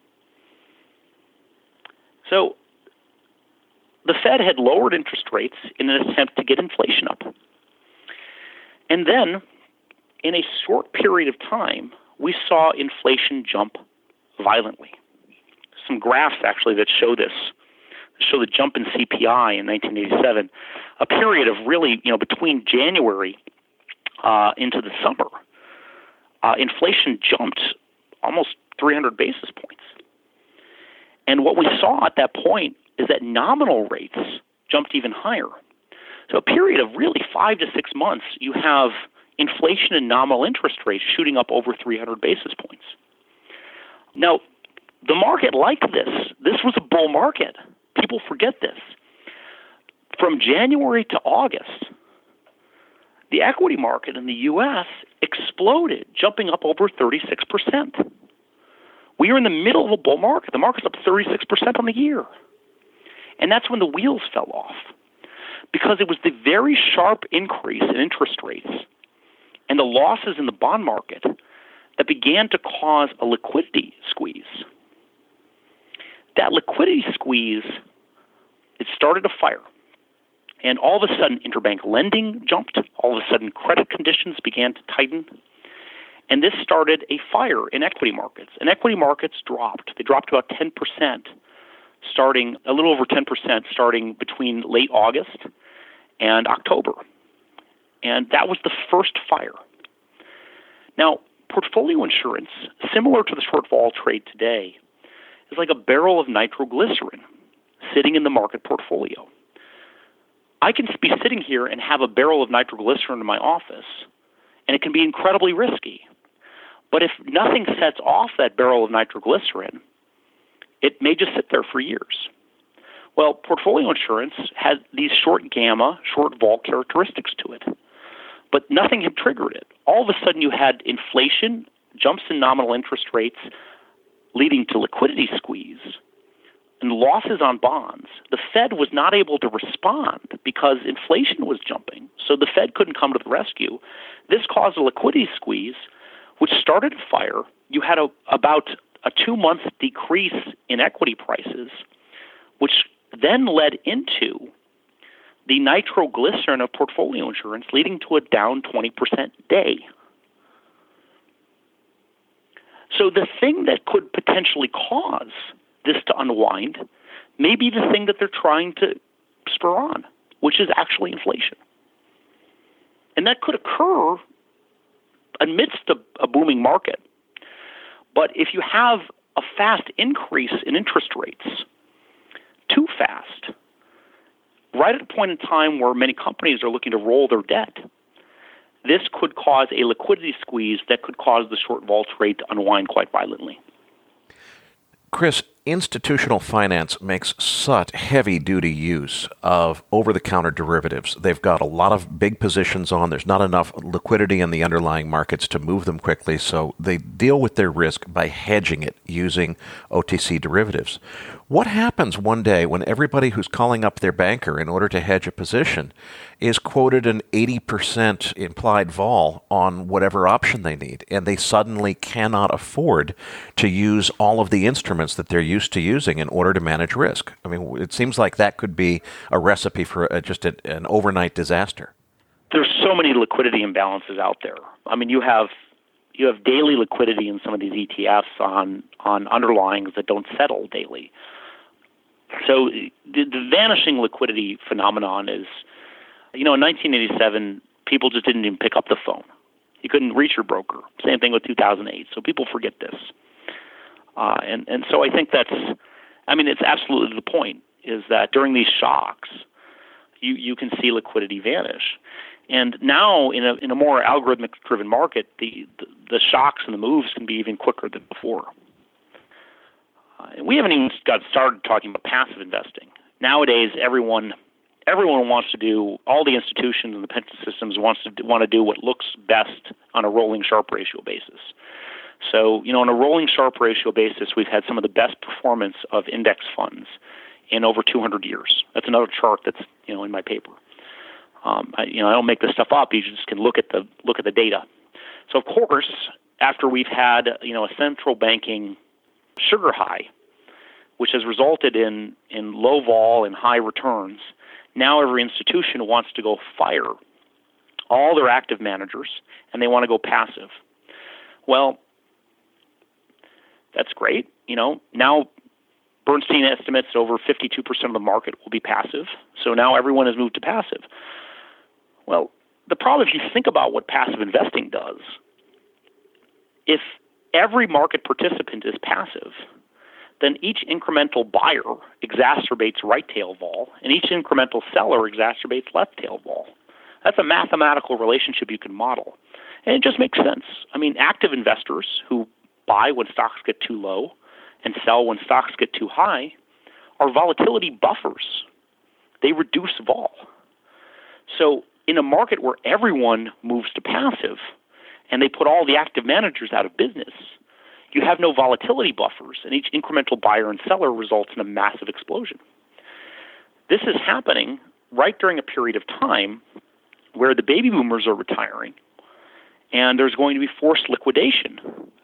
So the Fed had lowered interest rates in an attempt to get inflation up. And then, in a short period of time, we saw inflation jump violently. some graphs actually that show this. Show the jump in CPI in 1987, a period of really, between January into the summer, inflation jumped almost 300 basis points. And what we saw at that point is that nominal rates jumped even higher. So a period of really 5 to 6 months, you have inflation and nominal interest rates shooting up over 300 basis points. Now, the market liked this. This was a bull market. People forget this. From January to August, the equity market in the U.S. exploded, jumping up over 36%. We are in the middle of a bull market. The market's up 36% on the year. And that's when the wheels fell off, because it was the very sharp increase in interest rates and the losses in the bond market that began to cause a liquidity squeeze. That liquidity squeeze, it started a fire. And all of a sudden, interbank lending jumped. All of a sudden, credit conditions began to tighten. And this started a fire in equity markets. And equity markets dropped. They dropped about 10%, starting a little over 10%, starting between late August and October. And that was the first fire. Now, portfolio insurance, similar to the short vol trade today, is like a barrel of nitroglycerin sitting in the market portfolio. I can be sitting here and have a barrel of nitroglycerin in my office, and it can be incredibly risky. But if nothing sets off that barrel of nitroglycerin, it may just sit there for years. Well, portfolio insurance has these short gamma, short vol characteristics to it, but nothing had triggered it. All of a sudden you had inflation, jumps in nominal interest rates, leading to liquidity squeeze, and losses on bonds. The Fed was not able to respond because inflation was jumping, so the Fed couldn't come to the rescue. This caused a liquidity squeeze, which started a fire. You had about a 2-month decrease in equity prices, which then led into the nitroglycerin of portfolio insurance, leading to a down 20% day. So the thing that could potentially cause this to unwind may be the thing that they're trying to spur on, which is actually inflation. And that could occur amidst a booming market. But if you have a fast increase in interest rates, too fast, right at a point in time where many companies are looking to roll their debt, this could cause a liquidity squeeze that could cause the short vol trade to unwind quite violently. Chris, institutional finance makes such heavy-duty use of over-the-counter derivatives. They've got a lot of big positions on. There's not enough liquidity in the underlying markets to move them quickly, so they deal with their risk by hedging it using OTC derivatives. What happens one day when everybody who's calling up their banker in order to hedge a position is quoted an 80% implied vol on whatever option they need, and they suddenly cannot afford to use all of the instruments that they're used to using in order to manage risk? I mean, it seems like that could be a recipe for just an overnight disaster. There's so many liquidity imbalances out there. I mean, you have daily liquidity in some of these ETFs on underlyings that don't settle daily. So the vanishing liquidity phenomenon is, in 1987, people just didn't even pick up the phone. You couldn't reach your broker. Same thing with 2008. So people forget this. And so I think it's absolutely the point, is that during these shocks, you can see liquidity vanish. And now in a more algorithmic-driven market, the shocks and the moves can be even quicker than before. And we haven't even got started talking about passive investing. Nowadays, everyone wants to do, all the institutions and the pension systems want to do what looks best on a rolling Sharpe ratio basis. So, on a rolling Sharpe ratio basis, we've had some of the best performance of index funds in over 200 years. That's another chart that's, in my paper. I don't make this stuff up. You just can look at the data. So, of course, after we've had, a central banking sugar high, which has resulted in low vol and high returns, now every institution wants to go fire all their active managers, and they want to go passive. Well, that's great. Now Bernstein estimates that over 52% of the market will be passive. So now everyone has moved to passive. Well, the problem, if you think about what passive investing does, if every market participant is passive, then each incremental buyer exacerbates right tail vol, and each incremental seller exacerbates left tail vol. That's a mathematical relationship you can model. And it just makes sense. I mean, active investors who buy when stocks get too low and sell when stocks get too high are volatility buffers. They reduce vol. So in a market where everyone moves to passive and they put all the active managers out of business, you have no volatility buffers, and each incremental buyer and seller results in a massive explosion. This is happening right during a period of time where the baby boomers are retiring, and there's going to be forced liquidation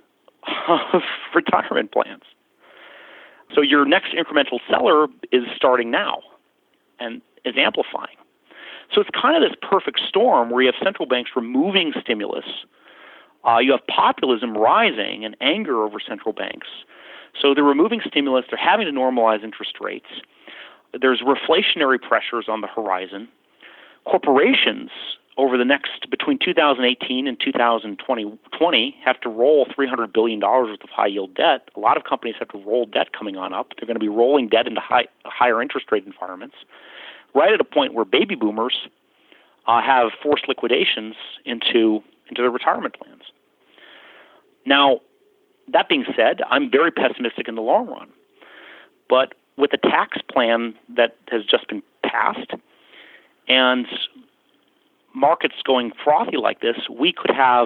of retirement plans. So your next incremental seller is starting now and is amplifying. So it's kind of this perfect storm where you have central banks removing stimulus. You have populism rising and anger over central banks. So they're removing stimulus. They're having to normalize interest rates. There's reflationary pressures on the horizon. Corporations over the next, between 2018 and 2020, have to roll $300 billion worth of high-yield debt. A lot of companies have to roll debt coming on up. They're going to be rolling debt into higher interest rate environments, right at a point where baby boomers have forced liquidations into their retirement plans. Now, that being said, I'm very pessimistic in the long run. But with a tax plan that has just been passed and markets going frothy like this, we could have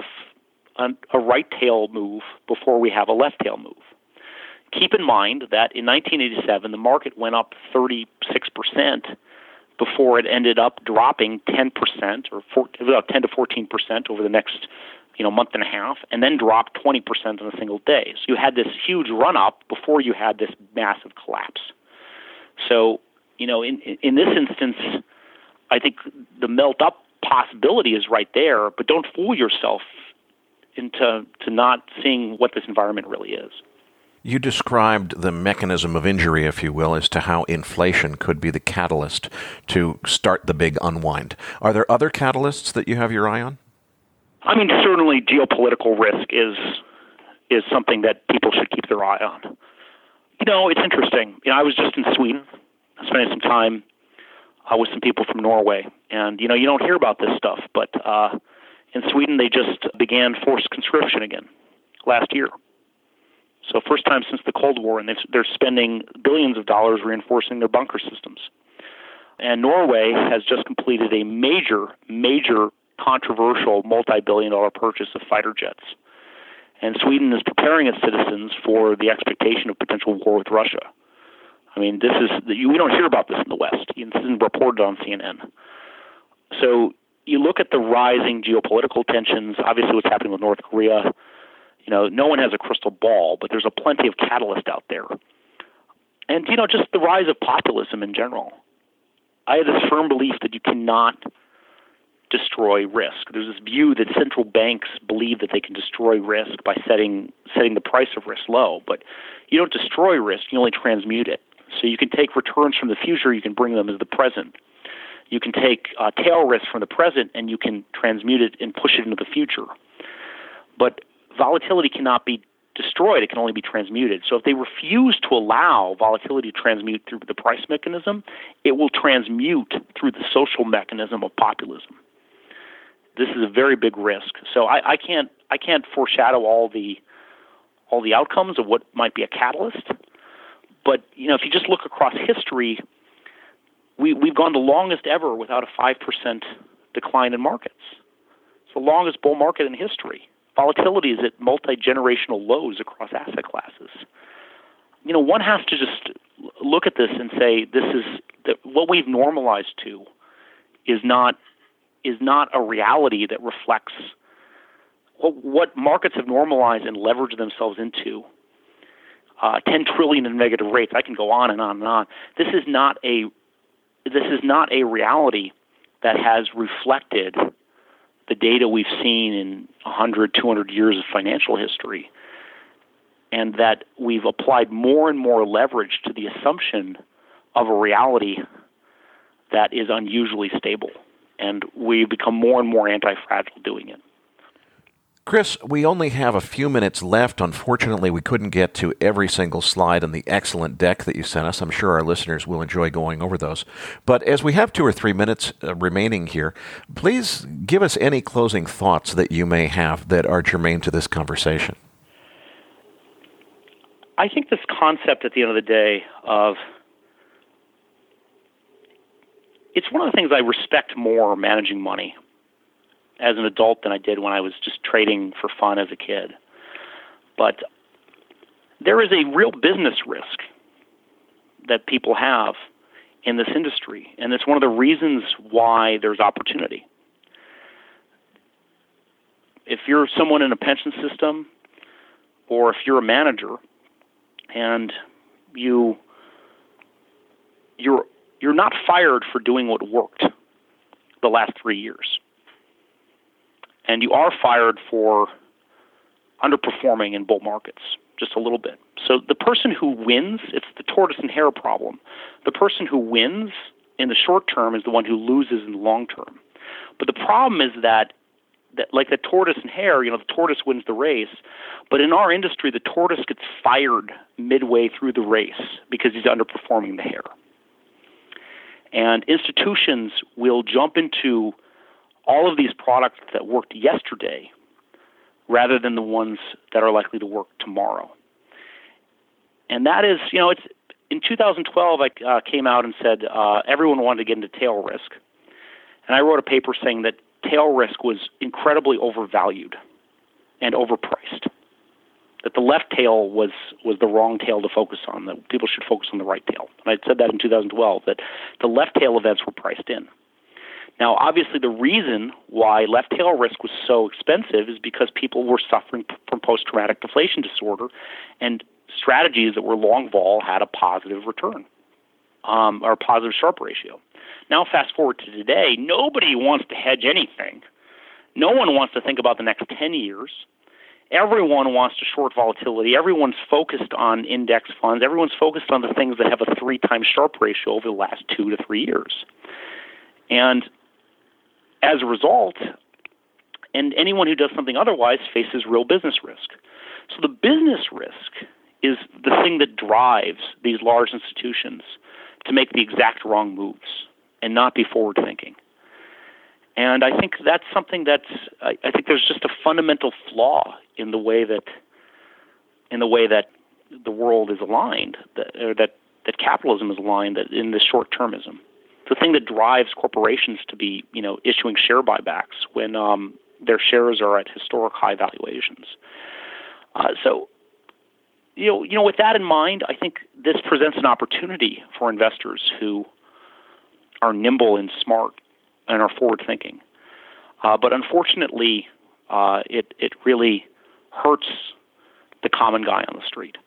a right tail move before we have a left tail move. Keep in mind that in 1987, the market went up 36% before it ended up dropping 10% or 10 to 14% over the next month and a half, and then dropped 20% in a single day. So you had this huge run-up before you had this massive collapse. So, in this instance, I think the melt-up possibility is right there, but don't fool yourself into not seeing what this environment really is. You described the mechanism of injury, if you will, as to how inflation could be the catalyst to start the big unwind. Are there other catalysts that you have your eye on? I mean, certainly geopolitical risk is something that people should keep their eye on. It's interesting. I was just in Sweden, spending some time with some people from Norway, and you don't hear about this stuff, but in Sweden they just began forced conscription again last year. So first time since the Cold War, and they're spending billions of dollars reinforcing their bunker systems. And Norway has just completed a major controversial multi-billion-dollar purchase of fighter jets. And Sweden is preparing its citizens for the expectation of potential war with Russia. I mean, we don't hear about this in the West. This isn't reported on CNN. So you look at the rising geopolitical tensions, obviously what's happening with North Korea. No one has a crystal ball, but there's a plenty of catalyst out there. And, just the rise of populism in general. I have this firm belief that you cannot destroy risk. There's this view that central banks believe that they can destroy risk by setting the price of risk low, but you don't destroy risk, you only transmute it. So you can take returns from the future, you can bring them into the present. You can take tail risk from the present and you can transmute it and push it into the future. But volatility cannot be destroyed, it can only be transmuted. So if they refuse to allow volatility to transmute through the price mechanism, it will transmute through the social mechanism of populism. This is a very big risk. So I can't foreshadow all the outcomes of what might be a catalyst. But if you just look across history, we've gone the longest ever without a 5% decline in markets. It's the longest bull market in history. Volatility is at multi-generational lows across asset classes. One has to just look at this and say what we've normalized to is not a reality that reflects what markets have normalized and leveraged themselves into. 10 trillion in negative rates. I can go on and on and on. This is not a reality that has reflected the data we've seen in 100, 200 years of financial history. and that we've applied more and more leverage to the assumption of a reality that is unusually stable. And we become more and more anti-fragile doing it. Chris, we only have a few minutes left. Unfortunately, we couldn't get to every single slide on the excellent deck that you sent us. I'm sure our listeners will enjoy going over those. But as we have 2 or 3 minutes remaining here, please give us any closing thoughts that you may have that are germane to this conversation. I think this concept at the end of the day of it's one of the things I respect more managing money as an adult than I did when I was just trading for fun as a kid. But there is a real business risk that people have in this industry, and it's one of the reasons why there's opportunity. If you're someone in a pension system, or if you're a manager, and you're not fired for doing what worked the last 3 years. And you are fired for underperforming in bull markets just a little bit. So the person who wins, it's the tortoise and hare problem. The person who wins in the short term is the one who loses in the long term. But the problem is that like the tortoise and hare, the tortoise wins the race. But in our industry, the tortoise gets fired midway through the race because he's underperforming the hare. And institutions will jump into all of these products that worked yesterday rather than the ones that are likely to work tomorrow. And that is, it's in 2012, I came out and said everyone wanted to get into tail risk. And I wrote a paper saying that tail risk was incredibly overvalued and overpriced. That the left tail was the wrong tail to focus on, that people should focus on the right tail. And I said that in 2012, that the left tail events were priced in. Now, obviously, the reason why left tail risk was so expensive is because people were suffering from post-traumatic deflation disorder, and strategies that were long vol had a positive return, or a positive Sharpe ratio. Now, fast forward to today, nobody wants to hedge anything. No one wants to think about the next 10 years. Everyone wants to short volatility. Everyone's focused on index funds. Everyone's focused on the things that have a 3-time Sharpe ratio over the last 2 to 3 years. And as a result, and anyone who does something otherwise faces real business risk. So the business risk is the thing that drives these large institutions to make the exact wrong moves and not be forward-thinking. And I think that's something I think there's just a fundamental flaw in the way that the world is aligned, that capitalism is aligned, that in this short-termism. The thing that drives corporations to be, issuing share buybacks when their shares are at historic high valuations. So, with that in mind, I think this presents an opportunity for investors who are nimble and smart and are forward-thinking. But unfortunately, it really hurts the common guy on the street.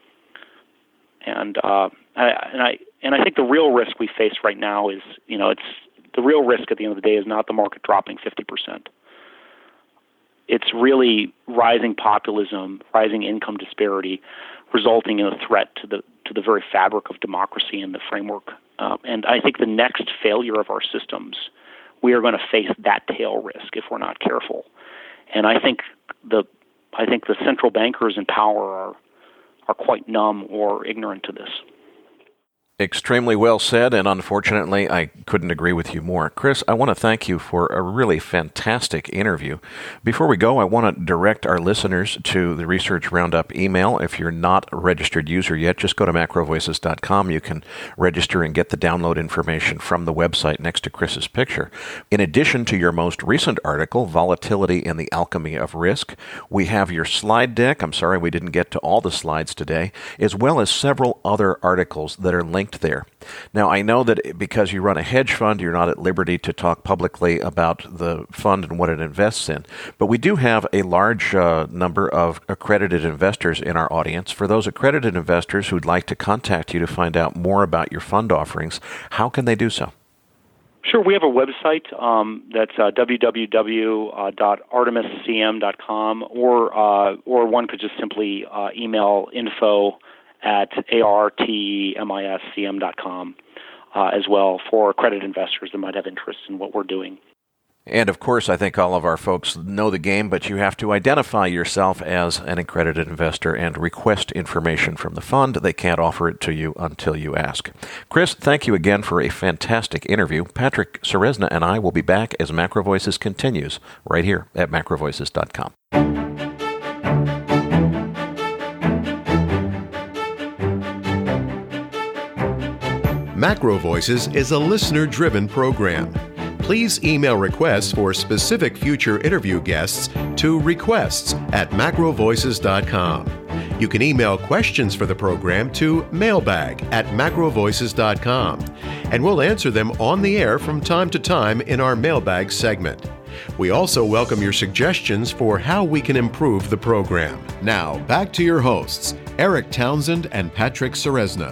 And I think the real risk we face right now is, it's the real risk at the end of the day is not the market dropping 50%. It's really rising populism, rising income disparity, resulting in a threat to the very fabric of democracy and the framework. And I think the next failure of our systems, we are going to face that tail risk if we're not careful. And I think the central bankers in power are quite numb or ignorant to this. Extremely well said, and unfortunately, I couldn't agree with you more. Chris, I want to thank you for a really fantastic interview. Before we go, I want to direct our listeners to the Research Roundup email. If you're not a registered user yet, just go to macrovoices.com. You can register and get the download information from the website next to Chris's picture. In addition to your most recent article, Volatility and the Alchemy of Risk, we have your slide deck. I'm sorry we didn't get to all the slides today, as well as several other articles that are linked there. Now, I know that because you run a hedge fund, you're not at liberty to talk publicly about the fund and what it invests in, but we do have a large number of accredited investors in our audience. For those accredited investors who'd like to contact you to find out more about your fund offerings, how can they do so? Sure. We have a website that's www.artemiscm.com, or one could just simply email info@artemiscm.com as well for accredited investors that might have interest in what we're doing. And of course, I think all of our folks know the game, but you have to identify yourself as an accredited investor and request information from the fund. They can't offer it to you until you ask. Chris, thank you again for a fantastic interview. Patrick Ceresna and I will be back as Macro Voices continues right here at macrovoices.com. Macro Voices is a listener-driven program. Please email requests for specific future interview guests to requests@macrovoices.com. You can email questions for the program to mailbag@macrovoices.com, and we'll answer them on the air from time to time in our mailbag segment. We also welcome your suggestions for how we can improve the program. Now, back to your hosts, Eric Townsend and Patrick Ceresna.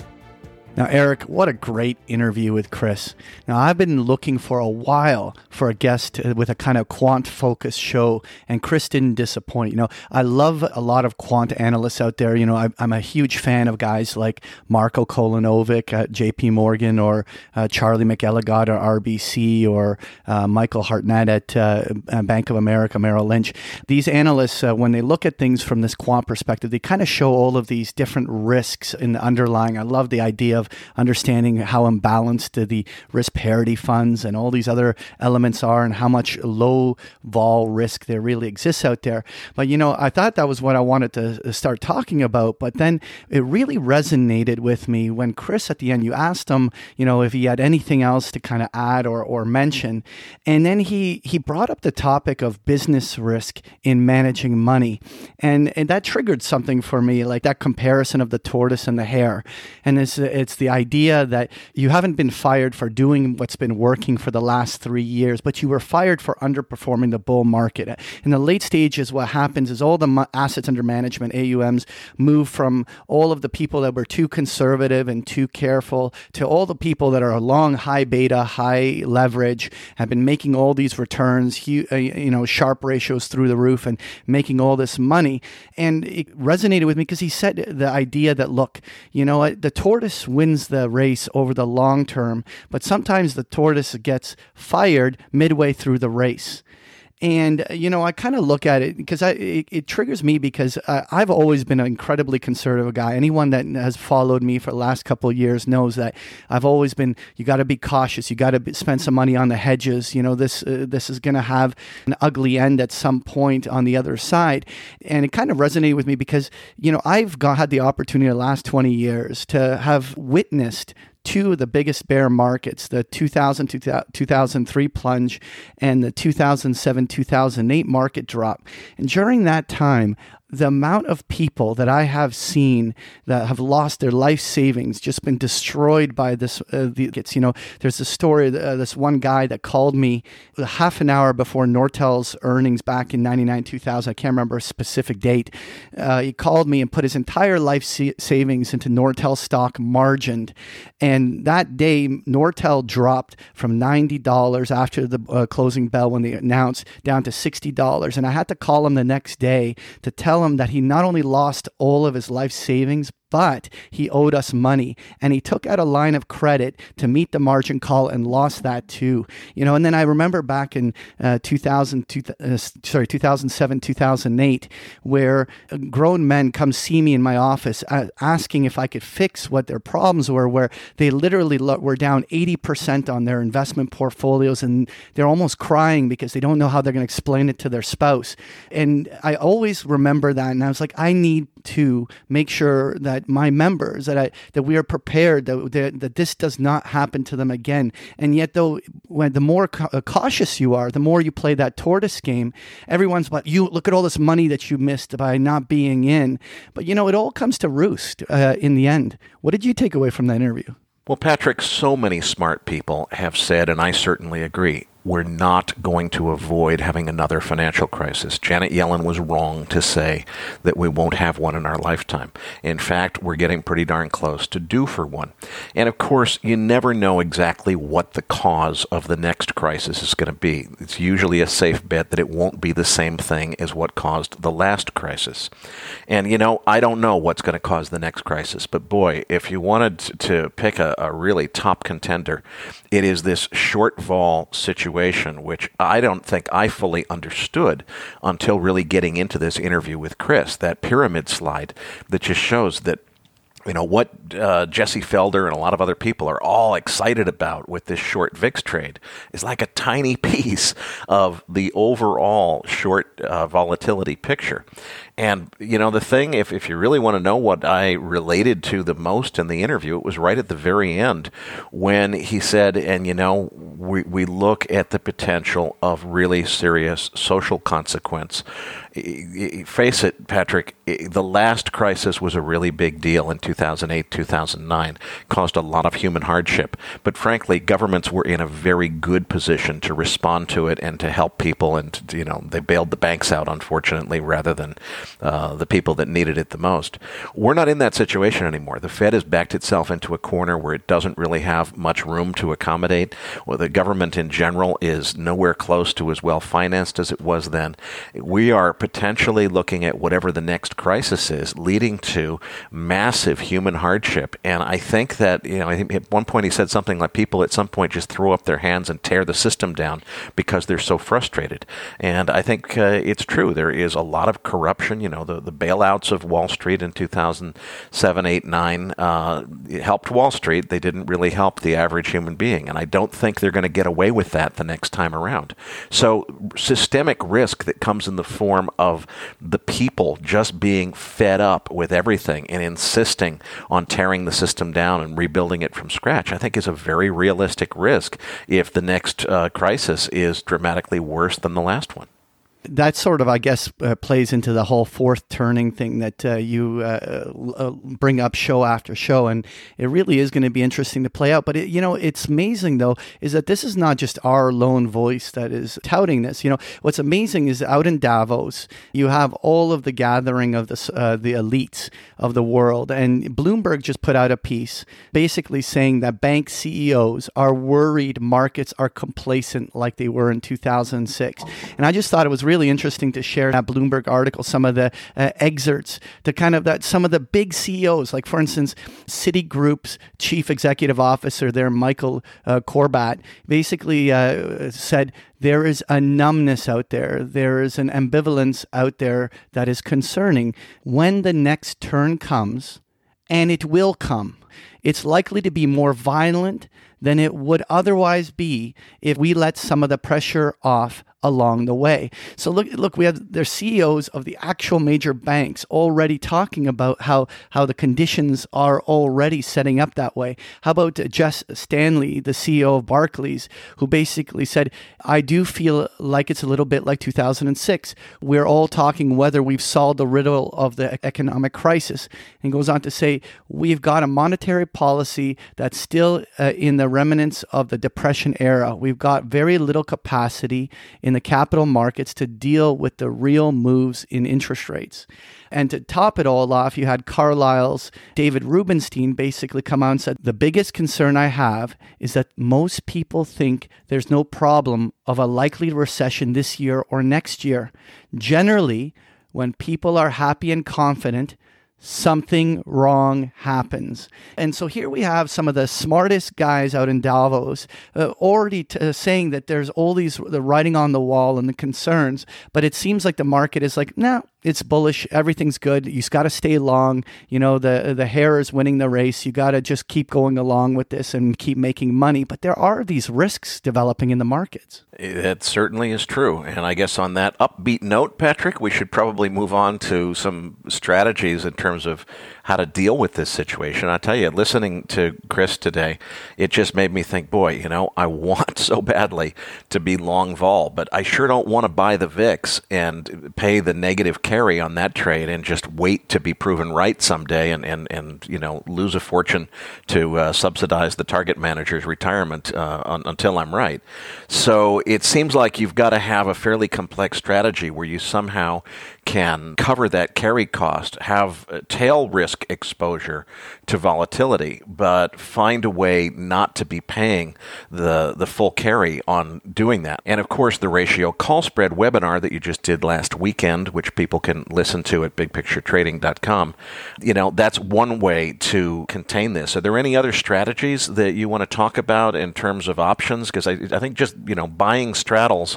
Now, Eric, what a great interview with Chris. Now, I've been looking for a while for a guest with a kind of quant-focused show, and Chris didn't disappoint. I love a lot of quant analysts out there. I'm a huge fan of guys like Marko Kolanovic at JP Morgan, or Charlie McElligott at RBC, or Michael Hartnett at Bank of America Merrill Lynch. These analysts, when they look at things from this quant perspective, they kind of show all of these different risks in the underlying. I love the idea of understanding how imbalanced the risk parity funds and all these other elements are, and how much low vol risk there really exists out there. But I thought that was what I wanted to start talking about, but then it really resonated with me when Chris, at the end, you asked him if he had anything else to kind of add or mention, and then he brought up the topic of business risk in managing money, and that triggered something for me, like that comparison of the tortoise and the hare. And it's the idea that you haven't been fired for doing what's been working for the last 3 years, but you were fired for underperforming the bull market. In the late stages, what happens is all the assets under management, AUMs, move from all of the people that were too conservative and too careful to all the people that are long, high beta, high leverage, have been making all these returns, sharp ratios through the roof, and making all this money. And it resonated with me because he said the idea that, look, the tortoise wins the race over the long term, but sometimes the tortoise gets fired midway through the race. And, I kind of look at it because it triggers me, because I've always been an incredibly conservative guy. Anyone that has followed me for the last couple of years knows that I've always been, you got to be cautious. You got to spend some money on the hedges. This is going to have an ugly end at some point on the other side. And it kind of resonated with me because, I've had the opportunity the last 20 years to have witnessed two of the biggest bear markets, the 2003 plunge and the 2007-2008 market drop. And during that time, the amount of people that I have seen that have lost their life savings, just been destroyed by this, there's a story, this one guy that called me half an hour before Nortel's earnings back in 99, 2000. I can't remember a specific date. He called me and put his entire life savings into Nortel stock, margined. And that day, Nortel dropped from $90 after the closing bell when they announced, down to $60. And I had to call him the next day to tell him that he not only lost all of his life savings, but he owed us money, and he took out a line of credit to meet the margin call and lost that too. And then I remember back in 2007, 2008, where grown men come see me in my office asking if I could fix what their problems were, where they literally were down 80% on their investment portfolios, and they're almost crying because they don't know how they're going to explain it to their spouse. And I always remember that, and I was like, I need to make sure that my members, that we are prepared, that this does not happen to them again. And yet, though, the more cautious you are, the more you play that tortoise game. Everyone's like, you look at all this money that you missed by not being in. But it all comes to roost in the end. What did you take away from that interview? Well, Patrick, so many smart people have said, and I certainly agree, we're not going to avoid having another financial crisis. Janet Yellen was wrong to say that we won't have one in our lifetime. In fact, we're getting pretty darn close to due for one. And of course, you never know exactly what the cause of the next crisis is going to be. It's usually a safe bet that it won't be the same thing as what caused the last crisis. And, I don't know what's going to cause the next crisis, but boy, if you wanted to pick a really top contender, it is this short vol situation, which I don't think I fully understood until really getting into this interview with Chris, that pyramid slide that just shows that what Jesse Felder and a lot of other people are all excited about with this short VIX trade is like a tiny piece of the overall short volatility picture. And, the thing, if you really want to know what I related to the most in the interview, it was right at the very end when he said, and, we look at the potential of really serious social consequence. Face it, Patrick, the last crisis was a really big deal in 2008, 2009, caused a lot of human hardship. But frankly, governments were in a very good position to respond to it and to help people. And, they bailed the banks out, unfortunately, rather than the people that needed it the most. We're not in that situation anymore. The Fed has backed itself into a corner where it doesn't really have much room to accommodate. Well, the government in general is nowhere close to as well financed as it was then. We are potentially looking at whatever the next crisis is, leading to massive human hardship. And I think that, I think at one point he said something like people at some point just throw up their hands and tear the system down because they're so frustrated. And I think it's true. There is a lot of corruption. The bailouts of Wall Street in 2007, 8, 9 helped Wall Street. They didn't really help the average human being. And I don't think they're going to get away with that the next time around. So systemic risk that comes in the form of the people just being fed up with everything and insisting on tearing the system down and rebuilding it from scratch, I think is a very realistic risk if the next crisis is dramatically worse than the last one. That sort of, I guess, plays into the whole fourth turning thing that you bring up show after show. And it really is going to be interesting to play out. But, it's amazing, though, is that this is not just our lone voice that is touting this. What's amazing is out in Davos, you have all of the gathering of the elites of the world. And Bloomberg just put out a piece basically saying that bank CEOs are worried markets are complacent like they were in 2006. And I just thought it was really interesting to share that Bloomberg article, some of the excerpts to kind of that some of the big CEOs, like for instance, Citigroup's chief executive officer there, Michael Corbat, basically said there is a numbness out there. There is an ambivalence out there that is concerning. When the next turn comes, and it will come, it's likely to be more violent than it would otherwise be if we let some of the pressure off along the way. So look, we have their CEOs of the actual major banks already talking about how the conditions are already setting up that way. How about Jess Stanley, the CEO of Barclays, who basically said, I do feel like it's a little bit like 2006. We're all talking whether we've solved the riddle of the economic crisis. And goes on to say, we've got a monetary policy that's still in the remnants of the Depression era. We've got very little capacity in the capital markets to deal with the real moves in interest rates. And to top it all off, you had Carlyle's David Rubenstein basically come out and said, the biggest concern I have is that most people think there's no problem of a likely recession this year or next year. Generally, when people are happy and confident, something wrong happens. And so here we have some of the smartest guys out in Davos already saying that there's all the writing on the wall and the concerns, but it seems like the market is like, no, it's bullish. Everything's good. You just got to stay long. The hare is winning the race. You got to just keep going along with this and keep making money. But there are these risks developing in the markets. It certainly is true. And I guess on that upbeat note, Patrick, we should probably move on to some strategies in terms terms of how to deal with this situation. I tell you, listening to Chris today, it just made me think, boy, I want so badly to be long vol, but I sure don't want to buy the VIX and pay the negative carry on that trade and just wait to be proven right someday and lose a fortune to subsidize the target manager's retirement until I'm right. So it seems like you've got to have a fairly complex strategy where you somehow can cover that carry cost, have tail risk exposure to volatility, but find a way not to be paying the full carry on doing that. And of course, the ratio call spread webinar that you just did last weekend, which people can listen to at bigpicturetrading.com, that's one way to contain this. Are there any other strategies that you want to talk about in terms of options? Because I think just, buying straddles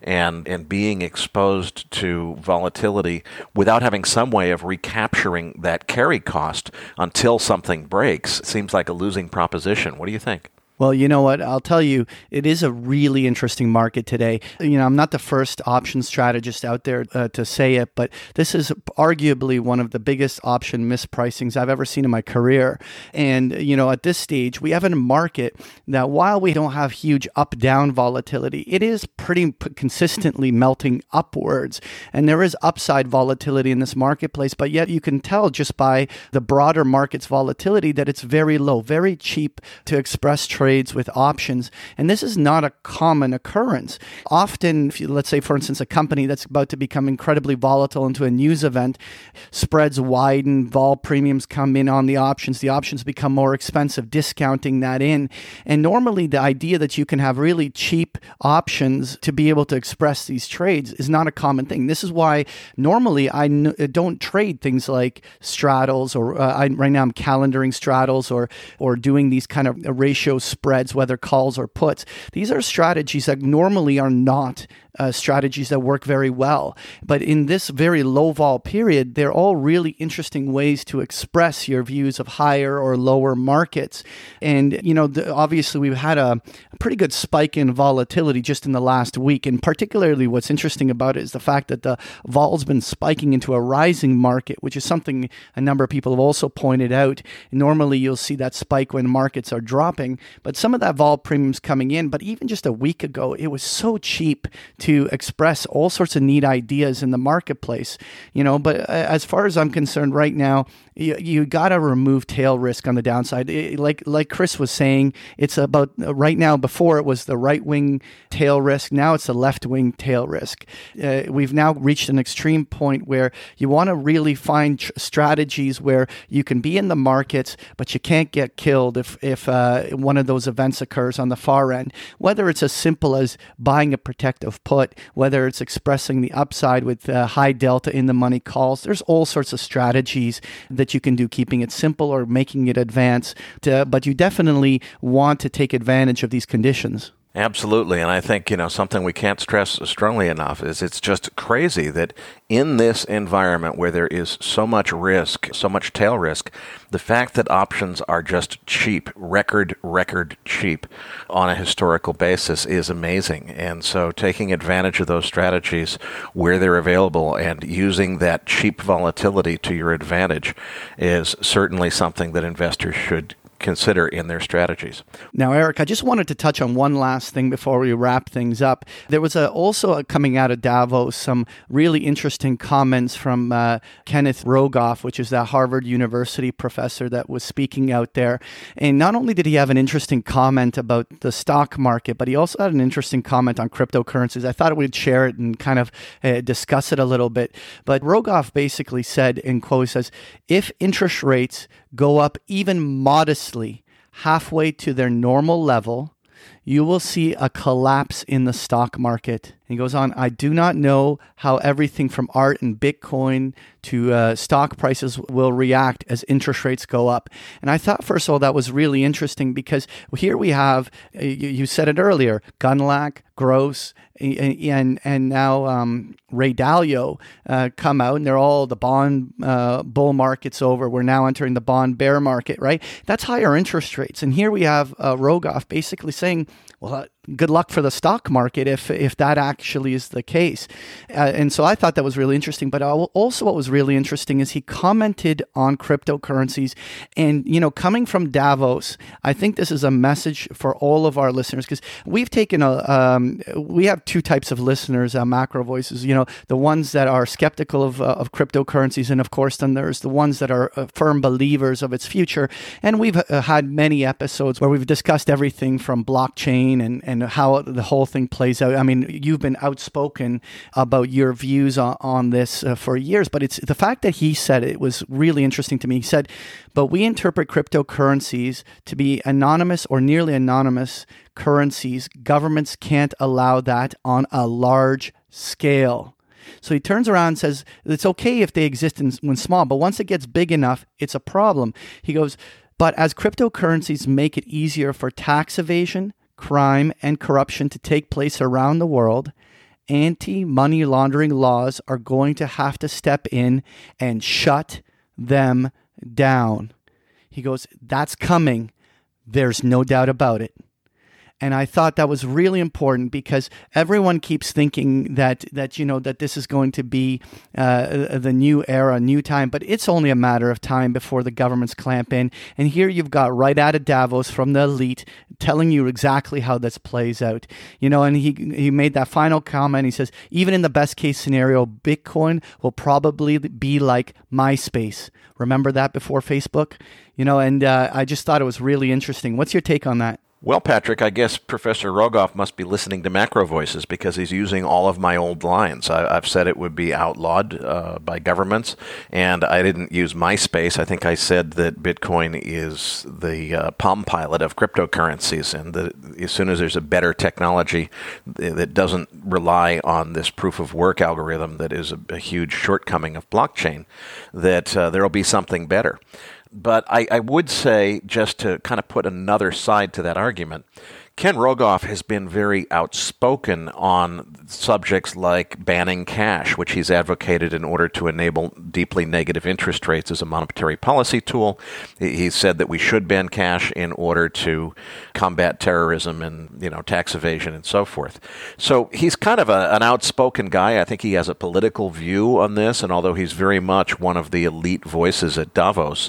and being exposed to volatility without having some way of recapturing that carry cost until something breaks seems like a losing proposition. What do you think? Well, you know what? I'll tell you, it is a really interesting market today. I'm not the first option strategist out there to say it, but this is arguably one of the biggest option mispricings I've ever seen in my career. And, at this stage, we have a market that while we don't have huge up-down volatility, it is pretty consistently melting upwards. And there is upside volatility in this marketplace, but yet you can tell just by the broader market's volatility that it's very low, very cheap to express trades with options. And this is not a common occurrence. Often, let's say, for instance, a company that's about to become incredibly volatile into a news event, spreads widen, vol premiums come in on the options become more expensive, discounting that in. And normally the idea that you can have really cheap options to be able to express these trades is not a common thing. This is why normally I don't trade things like straddles, or right now I'm calendaring straddles or doing these kind of ratio spreads, whether calls or puts. These are strategies that normally are not strategies that work very well. But in this very low vol period, they're all really interesting ways to express your views of higher or lower markets. And, obviously we've had a pretty good spike in volatility just in the last week. And particularly what's interesting about it is the fact that the vol's been spiking into a rising market, which is something a number of people have also pointed out. Normally you'll see that spike when markets are dropping, but some of that vol premium's coming in. But even just a week ago, it was so cheap to express all sorts of neat ideas in the marketplace, but as far as I'm concerned right now, you got to remove tail risk on the downside. Like Chris was saying, it's about right now, before it was the right wing tail risk. Now it's the left wing tail risk. We've now reached an extreme point where you want to really find strategies where you can be in the markets, but you can't get killed if one of those events occurs on the far end, whether it's as simple as buying a protective put, whether it's expressing the upside with high delta in the money calls. There's all sorts of strategies that you can do, keeping it simple or making it advanced, but you definitely want to take advantage of these conditions. Absolutely. And I think, something we can't stress strongly enough is it's just crazy that in this environment where there is so much risk, so much tail risk, the fact that options are just cheap, record cheap on a historical basis is amazing. And so taking advantage of those strategies where they're available and using that cheap volatility to your advantage is certainly something that investors should consider in their strategies. Now, Eric, I just wanted to touch on one last thing before we wrap things up. There was also coming out of Davos some really interesting comments from Kenneth Rogoff, which is that Harvard University professor that was speaking out there. And not only did he have an interesting comment about the stock market, but he also had an interesting comment on cryptocurrencies. I thought we'd share it and kind of discuss it a little bit. But Rogoff basically said, in quote, says, if interest rates go up even modestly halfway to their normal level, you will see a collapse in the stock market. He goes on, I do not know how everything from art and Bitcoin to stock prices will react as interest rates go up. And I thought, first of all, that was really interesting because here we have, you said it earlier, Gundlach, Gross, and now Ray Dalio come out, and they're all the bond bull market's over. We're now entering the bond bear market, right? That's higher interest rates. And here we have Rogoff basically saying, well, good luck for the stock market if that actually is the case. And so I thought that was really interesting. But also what was really interesting is he commented on cryptocurrencies. And, coming from Davos, I think this is a message for all of our listeners, because we've taken we have two types of listeners, Macro Voices, the ones that are skeptical of cryptocurrencies. And of course, then there's the ones that are firm believers of its future. And we've had many episodes where we've discussed everything from blockchain and how the whole thing plays out. I mean, you've been outspoken about your views on this for years, but it's the fact that he said it was really interesting to me. He said, but we interpret cryptocurrencies to be anonymous or nearly anonymous currencies. Governments can't allow that on a large scale. So he turns around and says, it's okay if they exist when small, but once it gets big enough, it's a problem. He goes, but as cryptocurrencies make it easier for tax evasion, crime, and corruption to take place around the world, anti-money laundering laws are going to have to step in and shut them down. He goes, that's coming. There's no doubt about it. And I thought that was really important, because everyone keeps thinking that this is going to be the new era, new time, but it's only a matter of time before the governments clamp in. And here you've got right out of Davos from the elite telling you exactly how this plays out. And he made that final comment. He says, even in the best case scenario, Bitcoin will probably be like MySpace. Remember that before Facebook? And I just thought it was really interesting. What's your take on that? Well, Patrick, I guess Professor Rogoff must be listening to Macro Voices, because he's using all of my old lines. I've said it would be outlawed by governments, and I didn't use MySpace. I think I said that Bitcoin is the Palm Pilot of cryptocurrencies, and that as soon as there's a better technology that doesn't rely on this proof-of-work algorithm that is a huge shortcoming of blockchain, that there will be something better. But I would say, just to kind of put another side to that argument, Ken Rogoff has been very outspoken on subjects like banning cash, which he's advocated in order to enable deeply negative interest rates as a monetary policy tool. He said that we should ban cash in order to combat terrorism and tax evasion and so forth. So he's kind of an outspoken guy. I think he has a political view on this, and although he's very much one of the elite voices at Davos,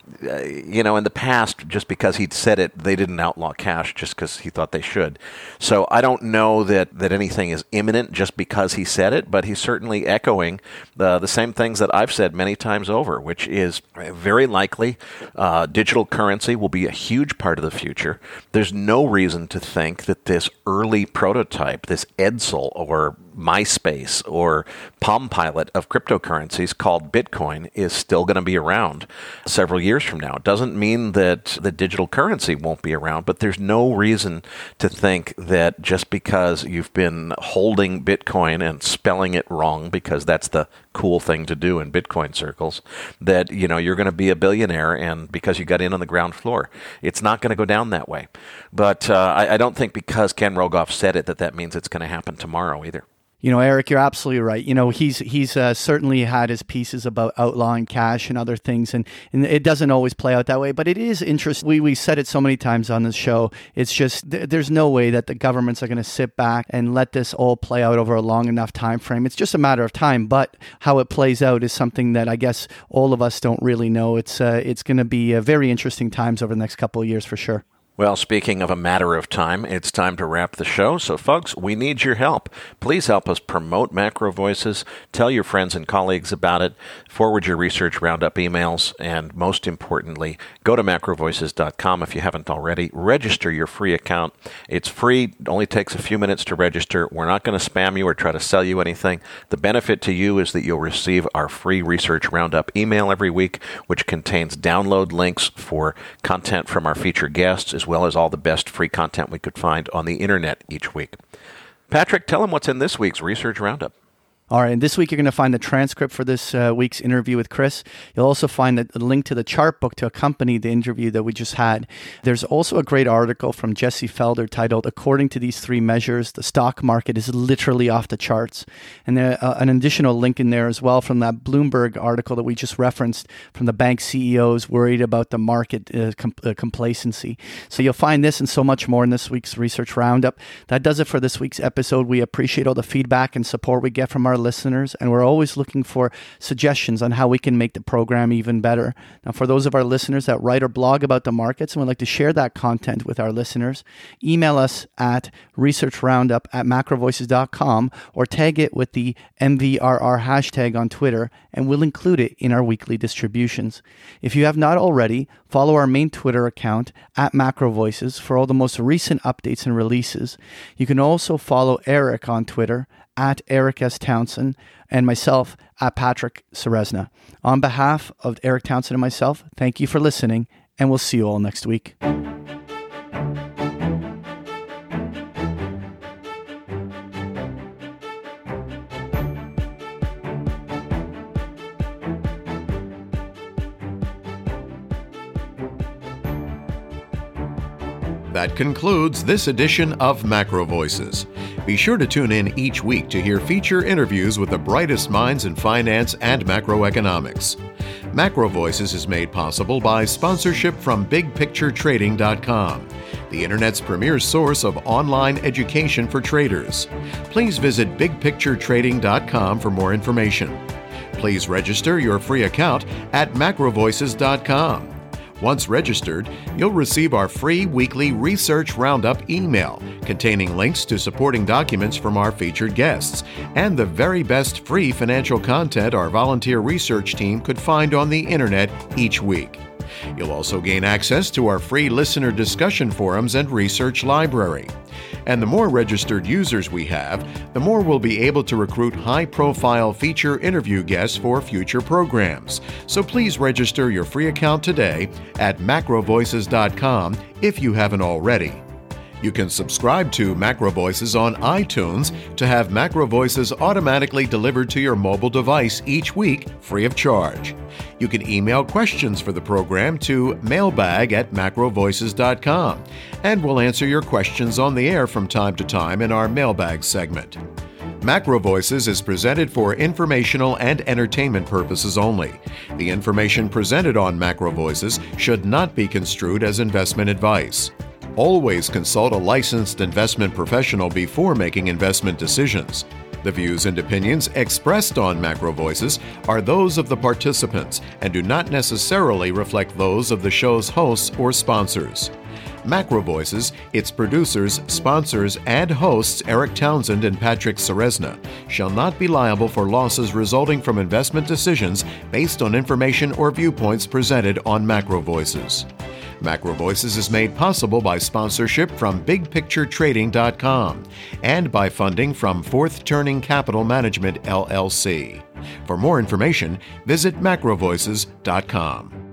in the past, just because he'd said it, they didn't outlaw cash just because he thought they should. So I don't know that anything is imminent just because he said it, but he's certainly echoing the same things that I've said many times over, which is very likely digital currency will be a huge part of the future. There's no reason to think that this early prototype, this Edsel or MySpace or Palm Pilot of cryptocurrencies called Bitcoin, is still going to be around several years from now. It doesn't mean that the digital currency won't be around, but there's no reason to think that just because you've been holding Bitcoin and spelling it wrong, because that's the cool thing to do in Bitcoin circles, that you're going to be a billionaire and because you got in on the ground floor. It's not going to go down that way. But I don't think because Ken Rogoff said it that means it's going to happen tomorrow either. Eric, you're absolutely right. He's certainly had his pieces about outlawing cash and other things, and it doesn't always play out that way. But it is interesting. We said it so many times on this show. It's just there's no way that the governments are going to sit back and let this all play out over a long enough time frame. It's just a matter of time. But how it plays out is something that I guess all of us don't really know. It's going to be very interesting times over the next couple of years for sure. Well, speaking of a matter of time, it's time to wrap the show. So, folks, we need your help. Please help us promote Macro Voices. Tell your friends and colleagues about it. Forward your Research Roundup emails. And most importantly, go to macrovoices.com if you haven't already. Register your free account. It's free. It only takes a few minutes to register. We're not going to spam you or try to sell you anything. The benefit to you is that you'll receive our free Research Roundup email every week, which contains download links for content from our featured guests, as well as all the best free content we could find on the internet each week. Patrick, tell them what's in this week's Research Roundup. All right, and this week you're going to find the transcript for this week's interview with Chris. You'll also find the link to the chart book to accompany the interview that we just had. There's also a great article from Jesse Felder titled, "According to these three measures, the stock market is literally off the charts." And an additional link in there as well from that Bloomberg article that we just referenced from the bank CEOs worried about the market complacency. So you'll find this and so much more in this week's Research Roundup. That does it for this week's episode. We appreciate all the feedback and support we get from our listeners, and we're always looking for suggestions on how we can make the program even better. Now, for those of our listeners that write or blog about the markets and would like to share that content with our listeners, email us at researchroundup@macrovoices.com or tag it with the MVRR hashtag on Twitter, and we'll include it in our weekly distributions. If you have not already, follow our main Twitter account at MacroVoices for all the most recent updates and releases. You can also follow Eric on Twitter at Eric S. Townsend, and myself at Patrick Ceresna. On behalf of Eric Townsend and myself, thank you for listening, and we'll see you all next week. That concludes this edition of Macro Voices. Be sure to tune in each week to hear feature interviews with the brightest minds in finance and macroeconomics. Macro Voices is made possible by sponsorship from BigPictureTrading.com, the Internet's premier source of online education for traders. Please visit BigPictureTrading.com for more information. Please register your free account at MacroVoices.com. Once registered, you'll receive our free weekly Research Roundup email containing links to supporting documents from our featured guests and the very best free financial content our volunteer research team could find on the internet each week. You'll also gain access to our free listener discussion forums and research library. And the more registered users we have, the more we'll be able to recruit high-profile feature interview guests for future programs. So please register your free account today at macrovoices.com if you haven't already. You can subscribe to Macro Voices on iTunes to have Macro Voices automatically delivered to your mobile device each week, free of charge. You can email questions for the program to mailbag@macrovoices.com, and we'll answer your questions on the air from time to time in our mailbag segment. Macro Voices is presented for informational and entertainment purposes only. The information presented on Macro Voices should not be construed as investment advice. Always consult a licensed investment professional before making investment decisions. The views and opinions expressed on Macro Voices are those of the participants and do not necessarily reflect those of the show's hosts or sponsors. Macro Voices, its producers, sponsors, and hosts Eric Townsend and Patrick Ceresna shall not be liable for losses resulting from investment decisions based on information or viewpoints presented on Macro Voices. Macro Voices is made possible by sponsorship from BigPictureTrading.com and by funding from Fourth Turning Capital Management, LLC. For more information, visit macrovoices.com.